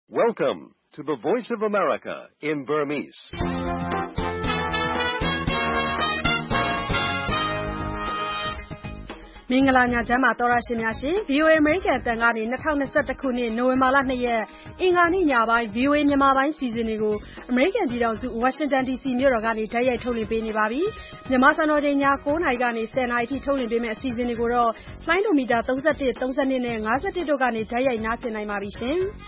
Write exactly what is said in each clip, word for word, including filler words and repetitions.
Welcome to the Voice of America in Burmese. ။မင်္ဂလာညချမ်းပါသောရရှင်များရှင် ဗွီအိုအေ အမေရိကန်အသံကနေ ၂၀၂၁ ခုနှစ် နိုဝင်ဘာလ ၂ ရက်အင်္ဂါနေ့ညပိုင်း ဗွီအိုအေမြန်မာပိုင်းစီစဉ်တွေကိုအမေရိကန်ပြည်ထောင်စုဝါရှင်တန်ဒီစီမြို့တော်ကနေတိုက်ရိုက်ထုတ်လွှင့်ပေးနေပါပြီ။မြန်မာစံတော်ချိန်ည ၉ နာရီကနေ ၁၀ နာရီအထိထုတ်လွှင့်ပေးမယ့်အစီအစဉ်တွေကိုတော့လိုင်းဒိုမီတာ ၃၁ ၃၂ နဲ့ ၅၁ တို့ကနေတိုက်ရိုက်နားဆင်နိုင်ပါပြီရှင်။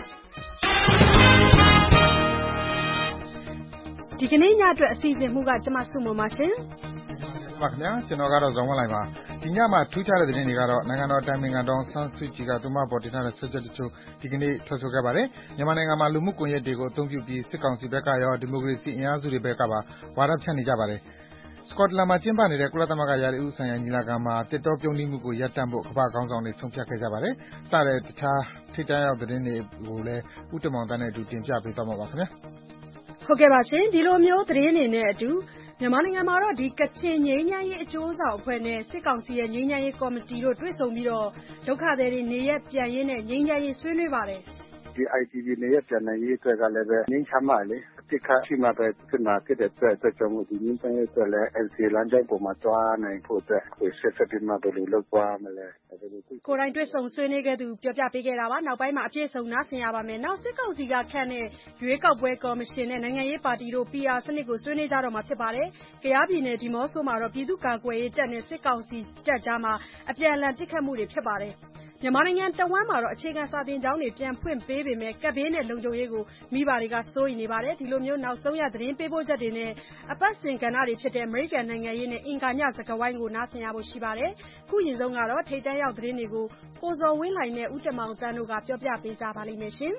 ဒီကနေ့ညအတွက်အစီအစဉ်မှုကကျမစုမပါရှင်။ပါခင်ဗျာကျွန်တော်ကတော့ဇော်ဝင်းလိုက်ပါဒီညမှာထူးခြားတဲ့သတင်းတွေကတော့နိုင်ငံတော်တိုင်ပင်ခံဒေါ်ဆန်းစုကြည်ကသူမပေါ်တင်ထားတဲ့ဆွဲချက်တချို့ဒီကနေ့ထွက်ဆိုခဲ့ပါတယ်မြန်မာနိုင်ငံမှာလူမှုကွန်ရက်တွေကိုအသုံးပြုပြီးစစ်ကောင်စီဘက်ကရောဒီမိုကရေစီအင်အားစုတွေဘက်ကပါဝါဒဖြန့်နေကြပါတယ်စကော့တလန်မှာကျင်းပနေတဲ့ကုလသမဂ္ဂရာသီဥဆိုင်ရာညီလာခံမှာတစ်တော်ပြုံးနှိမှုကိုရပ်တန့်ဖို့ကမ္ဘာခေါင်းဆောင်တွေဆုံးဖြတ်ခဲ့ကြပါတယ်။စတဲ့တခြားထိပ်တန်းရောက်သတင်းတွေကိုလည်းဥတ္တမောင်တန်းနဲ့အတူတင်ပြပေးသွားမှာပါခင်ဗျာ။ဟုတ်ကဲ့ပါရှင်ဒီလိုမျိုးသတင်းတွေနဲ့အတူမြန်မာနိုင်ငံမှာတော့ဒီကချင်ငြိမ်းချမ်းရေးအကျိုးဆောင်အဖွဲ့နဲ့စစ်ကောင်စီရဲ့ငြိမ်းချမ်းရေးကော်မတီတို့တွေ့ဆုံပြီးတော့ဒုက္ခသည်တွေနေရပ်ပြန်ရေးနဲ့ငြိမ်းချမ်းရေးဆွေးနွေးပါတယ်ဒီ I D P နေရပြန်နိုင်ရေးအတွက်ကလည်းပဲငင်းချမ်းပါလေအတိတ်ခါရှိမှပဲဖြစ်မှာဖြစ်တဲ့အတွက်အတွက်ကြောင့်မို့ဒီငင်းချမ်းရေးအတွက်လည်း N C A လမ်းကြောင်းပေါ်မှာတွားနိုင်ဖို့အတွက်ကိုဆက်ဆက်ပြီးမှဘယ်လိုလုပ်သွားမလဲကိုယ်တိုင်တွေ့ဆုံဆွေးနွေးခဲ့သူပြောပြပေးခဲ့တာပါနောက်ပိုင်းမှာအပြည့်စုံနားဆင်ရပါမယ်နောက်စစ်ကောင်စီကခန့်တဲ့ရွေးကောက်ပွဲကော်မရှင်နဲ့နိုင်ငံရေးပါတီတို့ P R စနစ်ကိုဆွေးနွေးကြတော့မှာဖြစ်ပါတယ်။ကြားပြည်နယ်ဒီမော့ဆိုမှာတော့ပြည်သူ့ကာကွယ်ရေးတပ်နဲ့စစ်ကောင်စီတပ်ကြားမှာအပြန်အလှန်ပစ်ခတ်မှုတွေဖြစ်ပါတယ်။မြန်မာနိုင်ငံတဝန်းမှာတော့အခြေခံစာသင်ကျောင်းတွေပြန်ဖွင့်ပေးပေမဲ့ကပ်ဘေးနဲ့လုံခြုံရေးကိုမိဘတွေကစိုးရိမ်နေပါတယ်ဒီလိုမျိုးနောက်ဆုံးရသတင်းပေးပို့ချက်တွေနဲ့အပတ်စဉ်ကဏ္ဍတွေဖြစ်တဲ့ American နိုင်ငံရေးနဲ့အင်္ဂါညစကားဝိုင်းကိုနားဆင်ရဖို့ရှိပါတယ်ခုရင်ဆုံးကတော့ထိပ်တန်းရောက်သတင်းတွေကိုကိုဇော်ဝင်းလှိုင်နဲ့ဦးတမောင်တန်းတို့ကပြောပြပေးကြပါလိမ့်မယ်ရှင်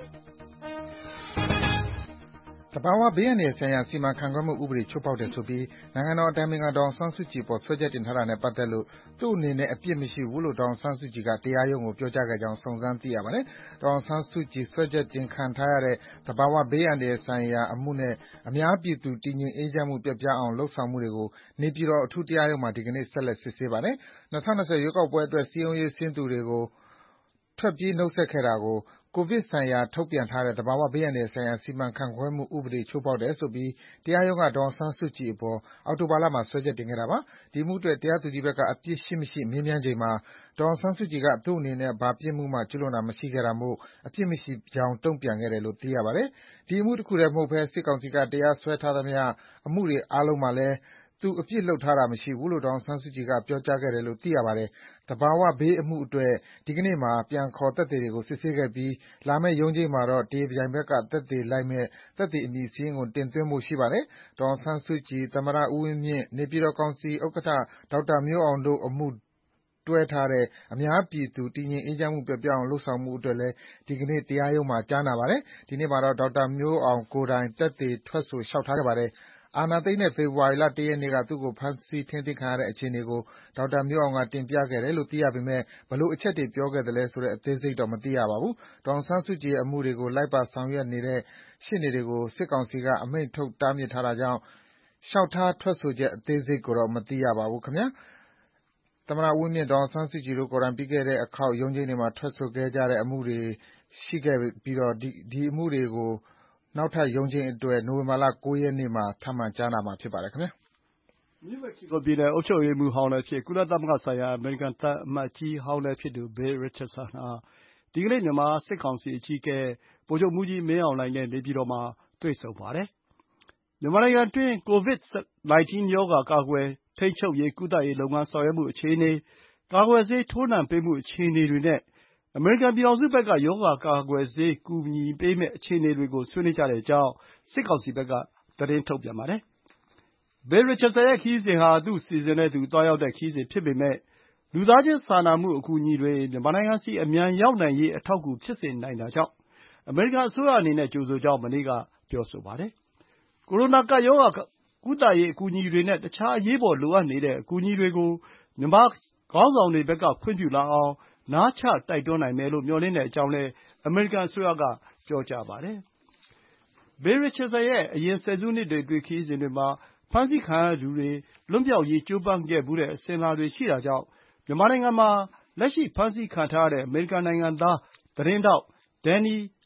တဘာဝဘေးအန္တရာယ်ဆိုင်ရာစီမံခန့်ခွဲမှုဥပဒေချိုးဖောက်တယ်ဆိုပြီးနိုင်ငံတော်အတိုင်ပင်ခံဒေါ်ဆန်းစုကြည်ပေါ်ဆွဲချက်တင်ထားတာနဲ့ပတ်သက်လို့သူ့အနေနဲ့အပြစ်မရှိဘူးလို့ဒေါ်ဆန်းစုကြည်ကတရားရုံးကိုပြောကြားခဲ့ကြောင်းစုံစမ်းသိရပါတယ်။ဒေါ်ဆန်းစုကြည်ဆွဲချက်တင်ခံထားရတဲ့တဘာဝဘေးအန္တရာယ်ဆိုင်ရာအမှုနဲ့အများပြည်သူတည်ငြိမ်အေးချမ်းမှုပျက်ပြားအောင်လုပ်ဆောင်မှုတွေကိုနေပြည်တော်အထူးတရားရုံးမှာဒီကနေ့ဆက်လက်စစ်ဆေးပါတယ်။၂၀၂၀ရွေးကောက်ပွဲအတွက်စည်းရုံးရေးဆင်းသူတွေကိုထွက်ပြေးနှုတ်ဆက်ခဲ့တာကိုကိုဗစ်ဆိုင်ရာထုတ်ပြန်ထားတဲ့တဘာဝဘေးအန္တရာယ်ဆိုင်ရာစီမံခန့်ခွဲမှုဥပဒေချိုးဖောက်တယ်ဆိုပြီးတရားရုံးကဒေါ်ဆန်းစုကြည်အပေါ်အောက်တိုဘာလမှာဆွဲချက်တင်ခဲ့တာပါ။ဒီအမှုအတွက်တရားသူကြီးဘက်ကအပြစ်ရှိမရှိမေးမြန်းချိန်မှာဒေါ်ဆန်းစုကြည်ကသူ့အနေနဲ့ဘာပြစ်မှုမှကျူးလွန်တာမရှိခဲ့တာမို့အပြစ်မရှိကြောင်းတုံ့ပြန်ခဲ့တယ်လို့သိရပါတယ်။ဒီအမှုတခုတည်းမဟုတ်ဘဲစစ်ကောင်စီကတရားစွဲထားသမျှအမှုတွေအားလုံးမှာလည်းသူအပြစ်လုပ်ထားတာမရှိဘူးလို့ဒေါ်ဆန်းစုကြည်ကပြောကြားခဲ့တယ်လို့သိရပါတယ်။တဘာဝဘေးအမှုအတွက်ဒီကနေ့မှာပြန်ခေါ်သက်သေတွေကိုစစ်ဆေးခဲ့ပြီးလာမယ့်ရုံးချိန်းမှာတော့တရားပြိုင်ဘက်ကသက်သေလိုက်မယ့်သက်သေအမည်စာရင်းကိုတင်သွင်းဖို့ရှိပါတယ်။ဒေါ်ဆန်းစုကြည်၊သမ္မတဦးဝင်းမြင့်၊နေပြည်တော်ကောင်စီဥက္ကဋ္ဌဒေါက်တာမျိုးအောင်တို့အမှုတွဲထားတဲ့အများပြည်သူတည်ငြိမ်အေးချမ်းမှုပျက်ပြားအောင်လုပ်ဆောင်မှုအတွက်လည်းဒီကနေ့တရားရုံးမှာကြားနာပါတယ်။ဒီနေ့မှာတော့ဒေါက်တာမျိုးအောင်ကိုယ်တိုင်သက်သေထွက်ဆိုလျှောက်ထားခဲ့ပါတယ်။အာဏာသိမ်းတဲ့ဖေဖော်ဝါရီလ၁ရက်နေ့ကသူ့ကိုဖမ်းဆီးထိန်းသိမ်းခံရတဲ့အခြေအနေကိုဒေါက်တာမျိုးအောင်ကတင်ပြခဲ့တယ်လို့သိရပေမဲ့ဘယ်လိုအချက်တွေပြောခဲ့သလဲဆိုတဲ့အသေးစိတ်တော့မသိရပါဘူး။ဒေါ်အောင်ဆန်းစုကြည်ရဲ့အမှုတွေကိုလိုက်ပါဆောင်ရွက်နေတဲ့ရှေ့နေတွေကိုစစ်ကောင်စီကအမိန့်ထုတ်တားမြစ်ထားတာကြောင့်လျှောက်ထားထွက်ဆိုချက်အသေးစိတ်ကိုတော့မသိရပါဘူးခင်ဗျာ။သမ္မတဦးဝင်းမြင့်၊ဒေါ်အောင်ဆန်းစုကြည်တို့ကိုယ်တိုင်ပြီးခဲ့တဲ့အခေါက်ရုံးချိန်းတွေမှာထွက်ဆိုခဲ့ကြတဲ့အမှုတွေရှိခဲ့ပြီးဒီအမှုတွေကိုနောက်ထပ်ရုံးချိန်းအတွက်နိုဝင်ဘာလ၉ရက်နေ့မှာထပ်မံကြားနာမှာဖြစ်ပါတယ်ခင်ဗျာ။နယူးမက္ကဆီကိုပြည်နယ်အုပ်ချုပ်ရေးမှူးဟောင်းလည်းဖြစ်ကုလသမဂ္ဂဆိုင်ရာအမေရိကန်သံအမတ်ကြီးဟောင်းလည်းဖြစ်သူ Bill Richardson ဟာဒီကနေ့မြန်မာစစ်ကောင်စီအကြီးအကဲဗိုလ်ချုပ်မှူးကြီးမင်းအောင်လှိုင်နဲ့နေပြည်တော်မှာတွေ့ဆုံပါတယ်။မြန်မာနိုင်ငံတွင်းကိုဗစ်၁၉ ရောဂါကာကွယ်ထိန်းချုပ်ရေးကုသရေးလုပ်ငန်းဆောင်ရွက်မှုအခြေအနေ၊ကာကွယ်ဆေးထိုးနှံပေးမှုအခြေအနေတွေနဲ့အမေရိကန်ပြည်ထောင်စုဘက်ကရောဂါကာကွယ်ဆေးကူညီပေးမယ့်အခြေအနေတွေကိုဆွေးနွေးကြတဲ့အကြောင်းစစ်ကောင်စီဘက်ကသတင်းထုတ်ပြန်ပါတယ်။ Bill Richardson ရဲ့ခရီးစဉ်ဟာသူ့စီစဉ်နဲ့သူသွားရောက်တဲ့ခရီးစဉ်ဖြစ်ပေမယ့်လူသားချင်းစာနာမှုအကူအညီတွေမြန်မာနိုင်ငံဆီအမြန်ရောက်နိုင်ရေးအထောက်အကူဖြစ်စေနိုင်တာကြောင့်အမေရိကန်အစိုးရအနေနဲ့ကြိုဆိုကြောင်းမနေ့ကပြောဆိုပါတယ်။ကိုရိုနာကပ်ရောဂါကုသရေးအကူအညီတွေနဲ့တခြားအရေးပေါ်လိုအပ်နေတဲ့အကူအညီတွေကိုမြန်မာခေါင်းဆောင်တွေဘက်ကခွင့်ပြုလာအောင်နားချတိုက်တွန်းနိုင်မယ်လို့မျှော်လင့်တဲ့အကြောင်းလည်းအမေရိကန်အစိုးရကပြောကြားပါတယ်။ Bill Richardson ရဲ့အရင်ဆယ်စုနှစ်တွေအတွင်းခရီးစဉ်တွေမှာဖမ်းဆီးခံရသူတွေလွတ်မြောက်ရေးကြိုးပမ်းခဲ့ဖူးတဲ့အစဉ်အလာတွေရှိတာကြောင့်မြန်မာနိုင်ငံမှာလက်ရှိဖမ်းဆီးခံထားရတဲ့အမေရိကန်နိုင်ငံသားသတင်းထောက် Danny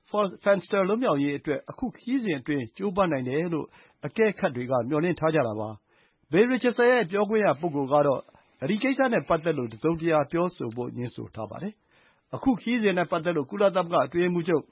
Fenster လွတ်မြောက်ရေးအတွက်အခုခရီးစဉ်အတွင်းကြိုးပမ်းနိုင်တယ်လို့အကဲခတ်တွေကမျှော်လင့်ထားကြတာပါ။ Bill Richardson ရဲ့ပြောခွင့်ရပုဂ္ဂိုလ်ကတော့ဒီကိစ္စနဲ့ပတ်သက်လို့တစုံတရာပြောဆိုဖို့ငြင်းဆိုထားပါတယ်။အခုခရီးစဉ်နဲ့ပတ်သက်လို့ကုလသမဂ္ဂအတွင်းရေးမှူးချုပ်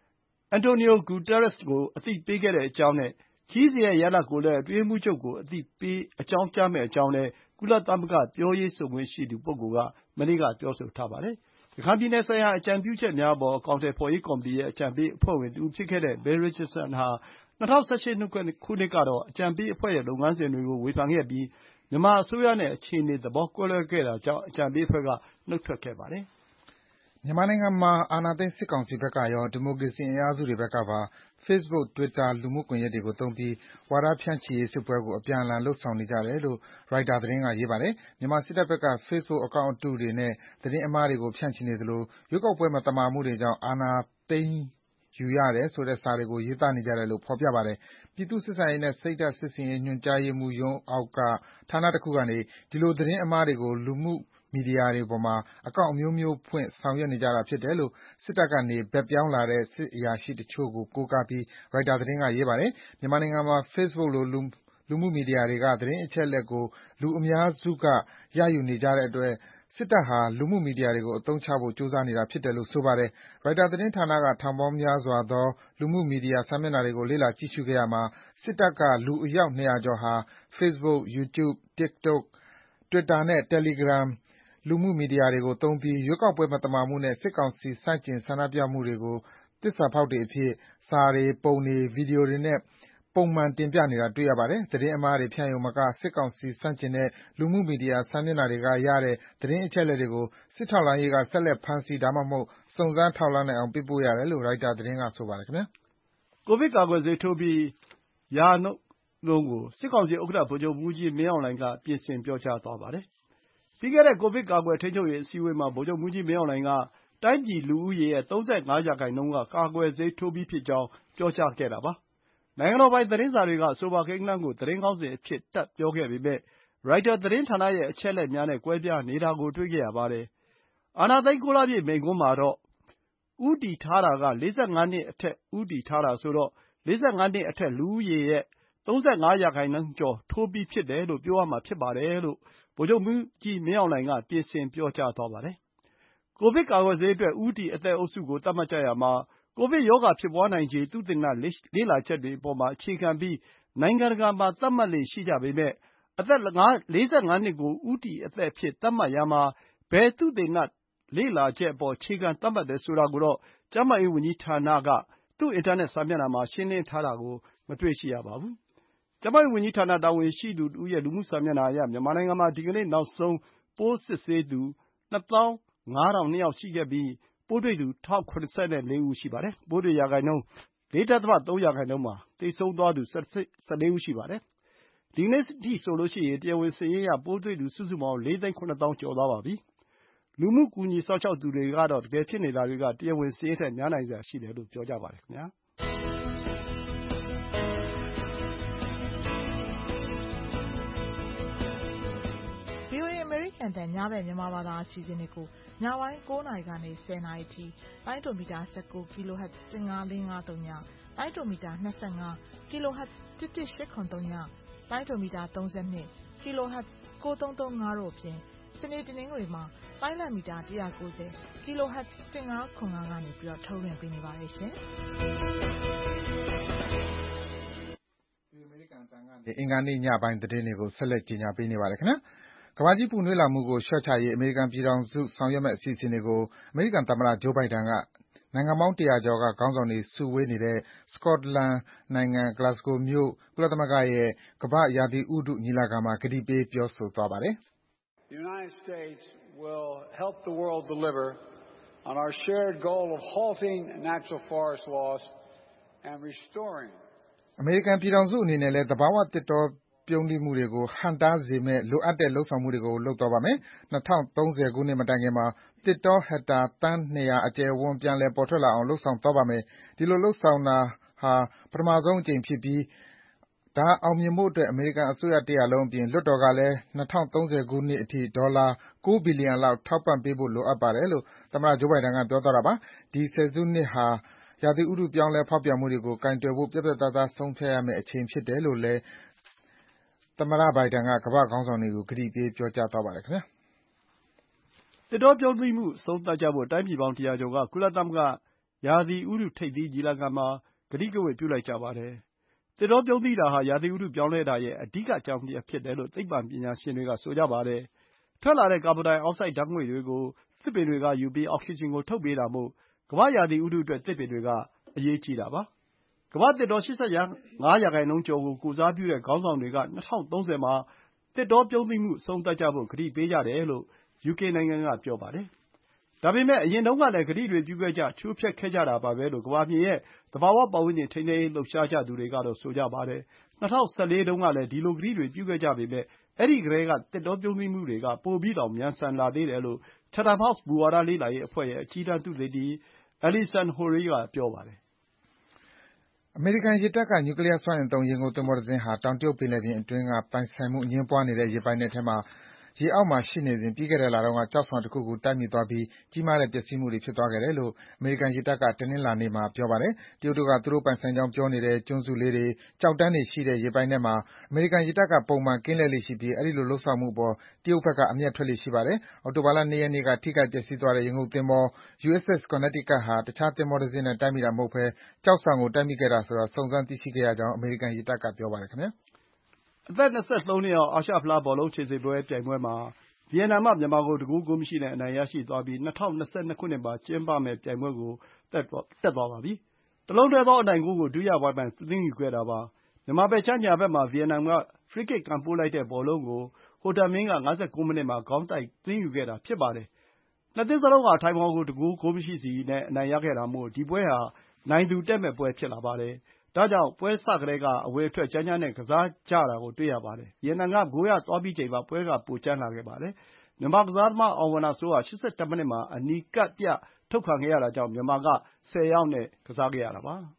Antonio Guterres ကိုအသိပေးခဲ့တဲ့အကြောင်းနဲ့ခရီးစဉ်ရဲ့ရလဒ်ကိုလည်းအတွင်းရေးမှူးချုပ်ကိုအသိပေးအကြောင်းကြားမယ့်အကြောင်းလည်းကုလသမဂ္ဂပြောရေးဆိုခွင့်ရှိသူပုဂ္ဂိုလ်ကမနေ့ကပြောဆိုထားပါတယ်။ရခိုင်ပြည်နယ်ဆိုင်ရာအကြံပြုချက်များအပေါ်အကောင်အထည်ဖော်ရေးကော်မတီရဲ့အကြံပေးအဖွဲ့ဝင်တဦးဖြစ်ခဲ့တဲ့ Bill Richardson ဟာ၂၀၁၈ ခုနှစ်ကတော့အကြံပေးအဖွဲ့ရဲ့လုပ်ငန်းစဉ်တွေကိုဝေဖန်ခဲ့ပြီးမြန်မာအစိုးရနဲ့အခြေအနေသဘောကွဲလွဲခဲ့တာကြောင့်အကြံပေးအဖွဲ့ကနုတ်ထွက်ခဲ့ပါတယ်။မြန်မာနိုင်ငံမှာအာဏာသိမ်းစစ်ကောင်စီဘက်ကရောဒီမိုကရေစီအင်အားစုတွေဘက်ကပါ Facebook, Twitter လူမှုကွန်ရက်တွေကိုသုံးပြီးဝါဒဖြန့်ချိရေးစစ်ပွဲကိုအပြန်အလှန်လုပ်ဆောင်နေကြတယ်လို့ ရိုက်တာသတင်းကရေးပါတယ်။မြန်မာစစ်တပ်ဘက်က Facebook အကောင့်အတုတွေနဲ့သတင်းအမှားတွေကိုဖြန့်ချိနေသလိုရွေးကောက်ပွဲမသမာမှုတွေကြောင့်အာဏာသိမ်းယူရတယ်ဆိုတဲ့စာတွေကိုရေးသားနေကြတယ်လို့ဖော်ပြပါတယ်။ပြည်သူ့ဆက်ဆံရေးနဲ့စိတ်ဓါတ်စစ်ဆင်ရေးညွှန်ကြားရေးမှူးရုံးအောက်ကဌာနတခုကနေဒီလိုသတင်းအမှားတွေကိုလူမှုမီဒီယာတွေပေါ်မှာအကောင့်အမျိုးမျိုးဖွင့်ဆောင်ရွက်နေကြတာဖြစ်တယ်လို့စစ်တပ်ကနေဘက်ပြောင်းလာတဲ့စစ်အရာရှိတချို့ကိုကိုးကားပြီးရိုက်တာသတင်းကရေးပါတယ်။မြန်မာနိုင်ငံမှာ Facebook လိုလူမှုမီဒီယာတွေကသတင်းအချက်အလက်ကိုလူအများစုကရယူနေကြတဲ့အတွက်စစ်တပ်ဟာလူမှုမီဒီယာတွေကိုအသုံးချဖို့ကြိုးစားနေတာဖြစ်တယ်လို့ဆိုပါတယ်။ရိုက်တာသတင်းဌာနကထောင်ပေါင်းများစွာသောလူမှုမီဒီယာစာမျက်နှာတွေကိုလေ့လာကြည့်ရှုခဲ့ရာမှာစစ်တပ်ကလူအယောက်နှစ်ရာကျော်ဟာ Facebook, YouTube, TikTok, Twitter နဲ့ Telegram လူမှုမီဒီယာတွေကိုသုံးပြီးရွေးကောက်ပွဲမသမာမှုနဲ့စစ်ကောင်စီဆန့်ကျင်ဆန္ဒပြမှုတွေကိုသစ္စာဖောက်တွေအဖြစ်စာတွေ၊ပုံတွေ၊ဗွီဒီယိုတွေနဲ့ပုံမှန်တင်ပြနေတာတွေ့ရပါတယ်။သတင်းအမှားတွေဖြန့်ရုံမကစစ်ကောင်စီဆန့်ကျင်တဲ့လူမှုမီဒီယာစာမျက်နှာတွေကရတဲ့သတင်းအချက်အလက်တွေကိုစစ်ထောက်လှမ်းရေးကဆက်လက်ဖမ်းဆီးဒါမှမဟုတ်စုံစမ်းထောက်လှမ်းနိုင်အောင်ပေးပို့ရတယ်လို့ရိုက်တာသတင်းကဆိုပါတယ်ခင်ဗျာ။ကိုဗစ်ကာကွယ်ဆေးထိုးပြီးရာနှုန်းကိုစစ်ကောင်စီဥက္ကဋ္ဌဗိုလ်ချုပ်မှူးကြီးမင်းအောင်လှိုင်ကပြင်ဆင်ပြောကြားသွားပါတယ်။ပြီးခဲ့တဲ့ကိုဗစ်ကာကွယ်ထိန်းချုပ်ရေးအစည်းအဝေးမှာဗိုလ်ချုပ်မှူးကြီးမင်းအောင်လှိုင်ကတိုင်းပြည်လူဦးရေရဲ့၃၅ရာခိုင်နှုန်းကကာကွယ်ဆေးထိုးပြီးဖြစ်ကြောင်းပြောကြားခဲ့တာပါ။နိုင်ငံတော်ပိုင်သတင်းစာတွေကအဆိုပါကိန်းဂဏန်းကိုသတင်းခေါင်းစဉ်အဖြစ်တပ်ပြောခဲ့ပေမယ့်ရိုက်တာသတင်းဌာနရဲ့အချက်အလက်များနဲ့ကွဲပြားနေတာကိုတွေ့ခဲ့ရပါတယ်။အာဏာသိမ်းကိုးလပြည့်မိန့်ခွန်းမှာတော့ဦးတည်ထားတာက၄၅နှစ်အထက်ဦးတည်ထားတာဆိုတော့၄၅နှစ်အထက်လူဦးရေရဲ့၃၅ရာခိုင်နှုန်းကျော်ထိုးပြီးဖြစ်တယ်လို့ပြောရမှာဖြစ်ပါတယ်လို့ဗိုလ်ချုပ်မှူးကြီးမင်းအောင်လှိုင်ကပြင်ဆင်ပြောကြားသွားပါတယ်။ကိုဗစ်ကာကွယ်ဆေးအတွက်ဦးတည်အသက်အုပ်စုကိုသတ်မှတ်ကြရာမှာကိုဗစ်ရောဂါဖြစ်ပွားနိုင်ခြေသုတေသနလေ့လာချက်တွေအပေါ်မှာအခြေခံပြီးနိုင်ငံတကာမှာသတ်မှတ်လေ့ရှိကြပေမယ့်အသက်၄၅နှစ်ကိုဦးတည်အသက်အဖြစ်သတ်မှတ်ရာမှာဘယ်သုတေသနလေ့လာချက်အပေါ်အခြေခံသတ်မှတ်တယ်ဆိုတာကိုတော့ကျန်းမာရေးဝန်ကြီးဌာနကသူ့အင်တာနက်စာမျက်နှာမှာရှင်းလင်းထားတာကိုမတွေ့ရှိရပါဘူး။ကျန်းမာရေးဝန်ကြီးဌာနတာဝန်ရှိသူတဦးရဲ့လူမှုစာမျက်နှာအရမြန်မာနိုင်ငံမှာဒီကနေ့နောက်ဆုံးပိုးစစ်ဆေးသူနှစ်သောင်းငါးထောင်နှစ်ယောက်ရှိခဲ့ပြီးပိုးတွေ့သူ၁၀၇၄ဦးရှိပါတယ်။ပိုးတွေ့ရာခိုင်နှုန်း၄.၃ရာခိုင်နှုန်းပါ။သေဆုံးသွားသူ၁၄ဦးရှိပါတယ်။ဒီကနေ့အထိဆိုရင်တရားဝင်စာရင်းအရပိုးတွေ့သူစုစုပေါင်းလေးသိန်းခုနစ်သောင်းကျော်သွားပါပြီ။လူမှုကူညီစောင့်ရှောက်သူတွေကတော့တကယ်ဖြစ်နေတာတွေကတရားဝင်စာရင်းထက်များနိုင်စရာရှိတယ်လို့ပြောကြပါတယ်ခင်ဗျာ။ VOA အမေရိကန်အသံညဘက်မြန်မာဘာသာအစီအစဉ်တွေကိုညပိုင်း၉နာရီကနေ၁၀နာရီအထိလိုင်းဒိုမီတာ၁၉ kHz ၁၅၄၅၃ညလိုင်းဒိုမီတာ၂၅ kHz ၁၁၈၇၃ညလိုင်းဒိုမီတာ၃၂ kHz ၉၃၃၅တို့အပြင်စနေတနင်္ဂနွေမှာလိုင်းလံမီတာ၁၉၀ kHz ၁၅၇၅ကနေပြီးတော့ထုတ်လွှင့်ပေးနေပါတယ်ရှင်။အင်္ဂါနေ့ညပိုင်းသတင်းတွေကိုဆက်လက်ကြီးညာပေးနေပါတယ်ခင်ဗျာ။ကမ္ဘာကြီးပူနွေးလာမှုကိုလျှော့ချရေးအမေရိကန်ပြည်ထောင်စုဆောင်ရွက်မယ့်အစီအစဉ်တွေကိုအမေရိကန်သမ္မတဂျိုးဘိုင်ဒန်ကနိုင်ငံပေါင်းတရာကျော်ကခေါင်းဆောင်တွေစုဝေးနေတဲ့ Scotland နိုင်ငံ Glasgow မြို့ကုလသမဂ္ဂရဲ့ကမ္ဘာ့ရာသီဥတုညီလာခံမှာကတိပေးပြောဆိုသွားပါတယ်။ The United States will help the world deliver on our shared goal of halting natural forest loss and restoring အမေရိကန်ပြည်ထောင်စုအနေနဲ့လည်းသဘာဝသစ်တောပြုန်းတီးမှုတွေကိုဟန့်တားစေမယ့်လိုအပ်တဲ့လုပ်ဆောင်မှုတွေကိုလုပ်သွားပါမယ်။၂၀၃၀ခုနှစ်မတိုင်ခင်မှာသစ်တောဟက်တာသန်း၂ရာအကျယ်အဝန်းပြန်လည်ပေါ်ထွက်လာအောင်လုပ်ဆောင်သွားပါမယ်။ဒီလိုလုပ်ဆောင်တာဟာပထမဆုံးအကြိမ်ဖြစ်ပြီးဒါအောင်မြင်ဖို့အတွက်အမေရိကန်အစိုးရတရပ်လုံးအပြင်လွှတ်တော်ကလည်း၂၀၃၀ခုနှစ်အထိဒေါ်လာ၉ဘီလီယံလောက်ထောက်ပံ့ပေးဖို့လိုအပ်ပါတယ်လို့သမ္မတဂျိုးဘိုင်ဒန်ကပြောသွားတာပါ။ဒီဆယ်စုနှစ်ဟာရာသီဥတုပြောင်းလဲဖောက်ပြန်မှုတွေကိုကိုင်တွယ်ဖို့ပြတ်ပြတ်သားသားဆုံးဖြတ်ရမယ့်အချိန်ဖြစ်တယ်လို့လည်းသမ္မတ Biden ကကမ္ဘာ့ခေါင်းဆောင်တွေကိုကတိပေးပြောကြားသွားပါတယ်ခင်ဗျာသစ်တောပြုန်းတီးမှုအဆုံးသတ်ကြဖို့တိုင်းပြည်ပေါင်းတရာကျော်ကကုလသမဂ္ဂရာသီဥတုထိပ်သီးညီလာခံမှာကတိကဝတ်ပြုလိုက်ကြပါတယ်။သစ်တောပြုန်းတီးတာဟာရာသီဥတုပြောင်းလဲတာရဲ့အဓိကအကြောင်းတရားဖြစ်တယ်လို့သိပ္ပံပညာရှင်တွေကဆိုကြပါတယ်။ထွက်လာတဲ့ကာဗွန်ဒိုင်အောက်ဆိုဒ်ဓာတ်ငွေ့တွေကိုသစ်ပင်တွေကယူပြီးအောက်ဆီဂျင်ကိုထုတ်ပေးတာမို့ကမ္ဘာ့ရာသီဥတုအတွက်သစ်ပင်တွေကအရေးကြီးတာပါ။ကမ္ဘာ့သစ်တော ၈၅ ရာခိုင်နှုန်းကျော်ကိုကိုယ်စားပြုတဲ့ခေါင်းဆောင်တွေက၂၀၃၀မှာသစ်တောပြုန်းတီးမှုအဆုံးသတ်ကြဖို့ကတိပေးကြတယ်လို့ ယူကေ နိုင်ငံကပြောပါတယ်။ဒါပေမဲ့အရင်တုန်းကလည်းကတိတွေပြုခဲ့ကြချိုးဖျက်ခဲ့ကြတာပါပဲလို့ကမ္ဘာမြေရဲ့သဘာဝပတ်ဝန်းကျင်ထိန်းသိမ်းရေးလှုပ်ရှားကြသူတွေကတော့ဆိုကြပါတယ်။၂၀၁၄တုန်းကလည်းဒီလိုကတိတွေပြုခဲ့ကြပေမဲ့အဲဒီကတည်းကသစ်တောပြုန်းတီးမှုတွေကပိုပြီးတောင်မြန်ဆန်လာသေးတယ်လို့ Chatham House မူဝါဒလေ့လာရေးအဖွဲ့ရဲ့အကြီးတန်းသုတေသီ Alison Horie ကပြောပါတယ်။အမေရိကန်ရေတပ်ကနျူကလီးယားစွမ်းအင်သုံးရေငုပ်သင်္ဘောတစင်းဟာတောင်တရုတ်ပင်လယ်ပြင်အတွင်းကပိုင်ဆိုင်မှုအငြင်းပွားနေတဲ့ရေပိုင်နက်ထဲမှာရေအောက်မှာရှိနေစဉ်ပြီးခဲ့တဲ့လတုန်းကကျောက်ဆောင်တခုကိုတိုက်မိသွားပြီးကြီးမားတဲ့ပျက်စီးမှုတွေဖြစ်သွားခဲ့တယ်လို့အမေရိကန်ရေတပ်ကတနင်္လာနေ့မှာပြောပါတယ်။တရုတ်တို့ကသူတို့ပိုင်ဆိုင်ကြောင်းပြောနေတဲ့ကျွန်းစုလေးတွေ၊ကျောက်တန်းတွေရှိတဲ့ရေပိုင်နက်မှာအမေရိကန်ရေတပ်ကပုံမှန်ကင်းလှည့်လေ့ရှိပြီးအဲဒီလိုလုပ်ဆောင်မှုအပေါ်တရုတ်ဘက်ကအမျက်ထွက်လေ့ရှိပါတယ်။အောက်တိုဘာလ၂ရက်နေ့ကထိခိုက်ပျက်စီးသွားတဲ့ရေငုပ်သင်္ဘော ယူ အက်စ် အက်စ် Connecticut ဟာတခြားသင်္ဘောတစင်းနဲ့တိုက်မိတာမဟုတ်ဘဲကျောက်ဆောင်ကိုတိုက်မိခဲ့တာဆိုတာစုံစမ်းသိရှိခဲ့ရကြောင်းအမေရိကန်ရေတပ်ကပြောပါတယ်ခင်ဗျာ။အသက်၂၃နှစ်အောက်အာရှဖလားဘောလုံးခြေစစ်ပွဲပြိုင်ပွဲမှာဗီယက်နမ်ကမြန်မာကိုတဂိုးဂိုးမရှိနဲ့အနိုင်ရရှိသွားပြီး၂၀၂၂ခုနှစ်မှာကျင်းပမယ့်ပြိုင်ပွဲကိုတက်သွားပါပြီ။တလုံးတည်းသောအနိုင်ဂိုးကိုဒုတိယပိုင်းမှာသွင်းယူခဲ့တာပါ။မြန်မာဘက်ခြမ်းညာဘက်မှာဗီယက်နမ်ကဖရီးကစ်ကန်ပို့လိုက်တဲ့ဘောလုံးကိုဟိုတန်မင်းက၅၉မိနစ်မှာခေါင်းတိုက်သွင်းယူခဲ့တာဖြစ်ပါတယ်။နှစ်သင်းစလုံးဟာထိုင်ဝမ်ကိုတဂိုးဂိုးမရှိစီနဲ့အနိုင်ရခဲ့တာမို့ဒီပွဲဟာနိုင်သူတက်မယ့်ပွဲဖြစ်လာပါတယ်။ဒါကြောင့်ပွဲစကတည်းကအဝင်အထွက်ကြမ်းကြမ်းနဲ့ကစားကြတာကိုတွေ့ရပါတယ်။ဗီယက်နမ်ကဂိုးရသွားပြီးချိန်မှာပွဲကပိုကြမ်းလာခဲ့ပါတယ်။မြန်မာကစားသမားအောင်ဝဏ္ဏစိုးဟာ၈၁မိနစ်မှာအနီးကပ်ပြထုတ်ခံခဲ့ရတာကြောင့်မြန်မာကဆယ်ယောက်နဲ့ကစားခဲ့ရတာပါ။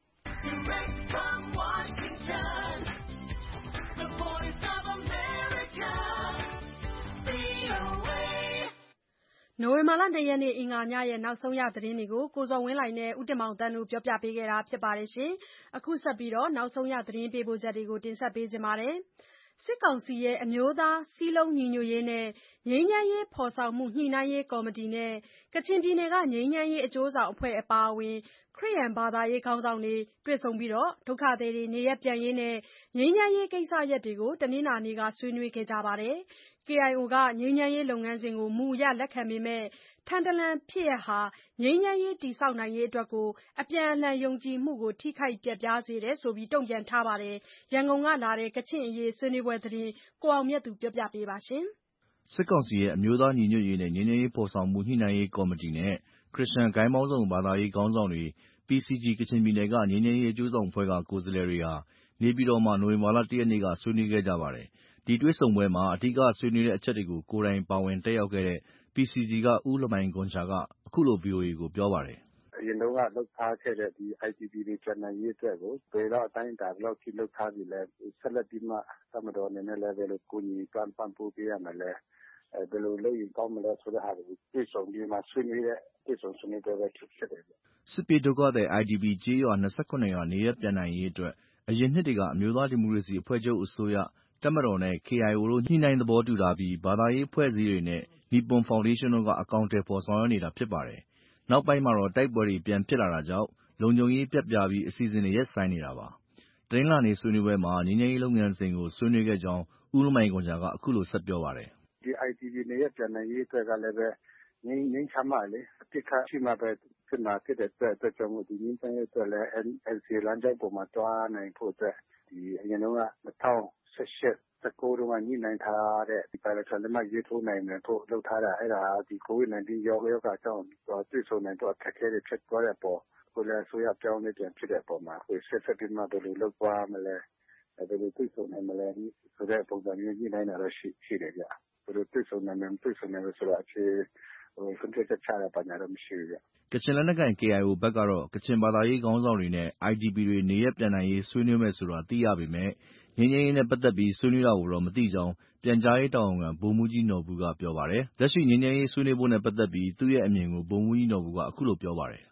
နိုဝင်ဘာလ၂ရက်နေ့အင်္ဂါညရဲ့နောက်ဆုံးရသတင်းတွေကိုကိုဇော်ဝင်းလှိုင်နဲ့ဦးတင်မောင်သန်းတို့ပြောပြပေးခဲ့တာဖြစ်ပါတယ်။အခုဆက်ပြီးနောက်ဆုံးရသတင်းပေးပို့ချက်တွေကိုတင်ဆက်ပေးကြပါမယ်။စစ်ကောင်စီရဲ့အမျိုးသားစည်းလုံးညီညွတ်ရေးနဲ့ငြိမ်းချမ်းရေးဖော်ဆောင်မှုညှိနှိုင်းရေးကော်မတီနဲ့ကချင်ပြည်နယ်ကငြိမ်းချမ်းရေးအကျိုးဆောင်အဖွဲ့အပါအဝင်ခရစ်ယာန်ဘာသာရေးခေါင်းဆောင်တွေတွေ့ဆုံပြီးဒုက္ခသည်တွေနေရပ်ပြန်ရေးနဲ့ငြိမ်းချမ်းရေးကိစ္စရပ်တွေကိုတနင်္လာနေ့ကဆွေးနွေးခဲ့ကြပါတယ်။ ကေအိုင်အို ကငြိမ်းချမ်းရေးလုပ်ငန်းစဉ်ကိုမူအရလက်ခံပေမဲ့ထန်တလန်ဖြစ်ရပ်ဟာငြိမ်းချမ်းရေးတည်ဆောက်နိုင်ရေးအတွက်အပြန်အလှန်ယုံကြည်မှုကိုထိခိုက်ပျက်ပြားစေတယ်ဆိုပြီးတုံ့ပြန်ထားပါတယ်။ရန်ကုန်ကလာတဲ့ကချင်အရေးဆွေးနွေးပွဲသတင်းကိုအောင်မြတ်သူပြောပြပေးပါမယ်။စစ်ကောင်စီရဲ့အမျိုးသားညီညွတ်ရေးနဲ့ငြိမ်းချမ်းရေးဖော်ဆောင်မှုညှိနှိုင်းရေးကော်မတီနဲ့ခရစ်ယာန်ဂိုဏ်းပေါင်းစုံဘာသာရေးခေါင်းဆောင်တွေ ပီ စီ ဂျီ ကချင်ပြည်နယ်ကငြိမ်းချမ်းရေးအကျိုးဆောင်အဖွဲ့ကကိုယ်စားလှယ်တွေဟာနေပြည်တော်မှာနိုဝင်ဘာလ၁ရက်နေ့ကဆွေးနွေးခဲ့ကြပါတယ်။ဒီတွေ့ဆုံပွဲမှာအဓိကဆွေးနွေးတဲ့အချက်တွေကိုကိုယ်တိုင်ပါဝင်တက်ရောက်ခဲ့တဲ့ ပီ စီ ဂျီ ကဦးလမိုင်ဂွမ်ဂျာကအခုလို ဗွီအိုအေကိုပြောပါတယ်။“အရင်တုန်းကလုပ်ထားခဲ့တဲ့ အိုင်ဒီပီ တွေပြန်နိုင်ရေးအတွက်ကိုဘယ်လောက်အတိုင်းအတာဘယ်လောက်ထိလုပ်ထားပြီလဲဆက်လက်ပြီးမှတပ်မတော်အနေနဲ့လည်းဘယ်လိုကူညီပံ့ပိုးပေးရမလဲဘယ်လိုလုပ်ရင်ကောင်းမလဲဆိုတဲ့ဟာတွေကိုတွေ့ဆုံပြီးမှဆွေးနွေးတဲ့တွေ့ဆုံဆွေးနွေးပွဲပဲဖြစ်တယ်ဗျ။ ”စစ်ပြေးဒုက္ခသည် အိုင်ဒီပီ ကျေးရွာ၂၇ရွာနေရပ်ပြန်နိုင်ရေးအတွက်အရင်နှစ်တွေကအမျိုးသားဒီမိုကရေစီအဖွဲ့ချုပ်အစိုးရ၊တပ်မတော်နဲ့ ကေအိုင်အိုတို့ညှိနှိုင်းသဘောတူထားပြီးဘာသာရေးအဖွဲ့အစည်းတွေနဲ့နီပွန်ဖောင်ဒေးရှင်းတို့ကအကောင်အထည်ဖော်ဆောင်ရွက်နေတာဖြစ်ပါတယ်။နောက်ပိုင်းမှာတော့တိုက်ပွဲတွေပြန်ဖြစ်လာတာကြောင့်လုံခြုံရေးပျက်ပြားပြီးအစီအစဉ်တွေရပ်ဆိုင်းနေတာပါ။တနင်္လာနေ့ဆွေးနွေးပွဲမှာငြိမ်းချမ်းရေးလုပ်ငန်းစဉ်ကိုဆွေးနွေးခဲ့ကြောင်းဦးလမိုင်ဂွမ်ဂျာကအခုလိုဆက်ပြောပါတယ်။“ဒီ အိုင်ဒီပီ နေရပ်ပြန်နိုင်ရေးအတွက်ကလည်းပဲငြိမ်းချမ်းမှလေအပစ်အခတ်ရှိမှပဲဖြစ်မှာဖြစ်တဲ့အတွက်ကြောင့်မို့ဒီငြိမ်းချမ်းရေးအတွက်လည်း အန်စီအေ လမ်းကြောင်းပေါ်မှာသွားနိုင်ဖို့အတွက်ဒီအရင်တုန်းက၂၀၁၈-၁၉တုန်းကညှိနှိုင်းထားတဲ့ bilateral လက်မှတ်ရေးထိုးနိုင်ဖို့လုပ်ထားတာအဲ့ဒါဒီ ကိုဗစ်၁၉ ရောဂါကြောင့်တွေ့ဆုံနိုင်ဖို့အခက်အခဲတွေဖြစ်သွားတဲ့အပေါ်ကိုလည်းအစိုးရပြောင်းလဲပြန်ဖြစ်တဲ့အပေါ်မှာဆက်ဆက်ပြီးမှဘယ်လိုလုပ်သွားမလဲဘယ်လိုတွေ့ဆုံနိုင်မလဲဆိုတဲ့ပုံစံမျိုးညှိနှိုင်းတာတော့ရှိတယ်ဗျ။ဘယ်လိုတွေ့ဆုံနိုင်မယ်မတွေ့ဆုံနိုင်ဘူးဆိုတာအခြေဆုံးဖြတ်ချက်ချတာဘာညာတော့မရှိဘူးဗျ။ ”ကချင်လက်နက်ကိုင် ကေအိုင်အို ဘက်ကတော့ကချင်ဘာသာရေးခေါင်းဆောင်တွေနဲ့ အိုင်ဒီပီ တွေနေရပ်ပြန်နိုင်ရေးဆွေးနွေးမယ်ဆိုတာသိရပေမဲ့ငြိမ်းချမ်းရေးနဲ့ပတ်သက်ပြီးဆွေးနွေးတာကိုတော့မသိကြောင်းပြန်ကြားရေးတာဝန်ခံဗိုလ်မှူးကြီးနော်ဘူကပြောပါတယ်။လက်ရှိငြိမ်းချမ်းရေးဆွေးနွေးဖို့နဲ့ပတ်သက်ပြီးသူ့ရဲ့အမြင်ကိုဗိုလ်မှူးကြီးနော်ဘူကအခုလိုပြောပါတယ်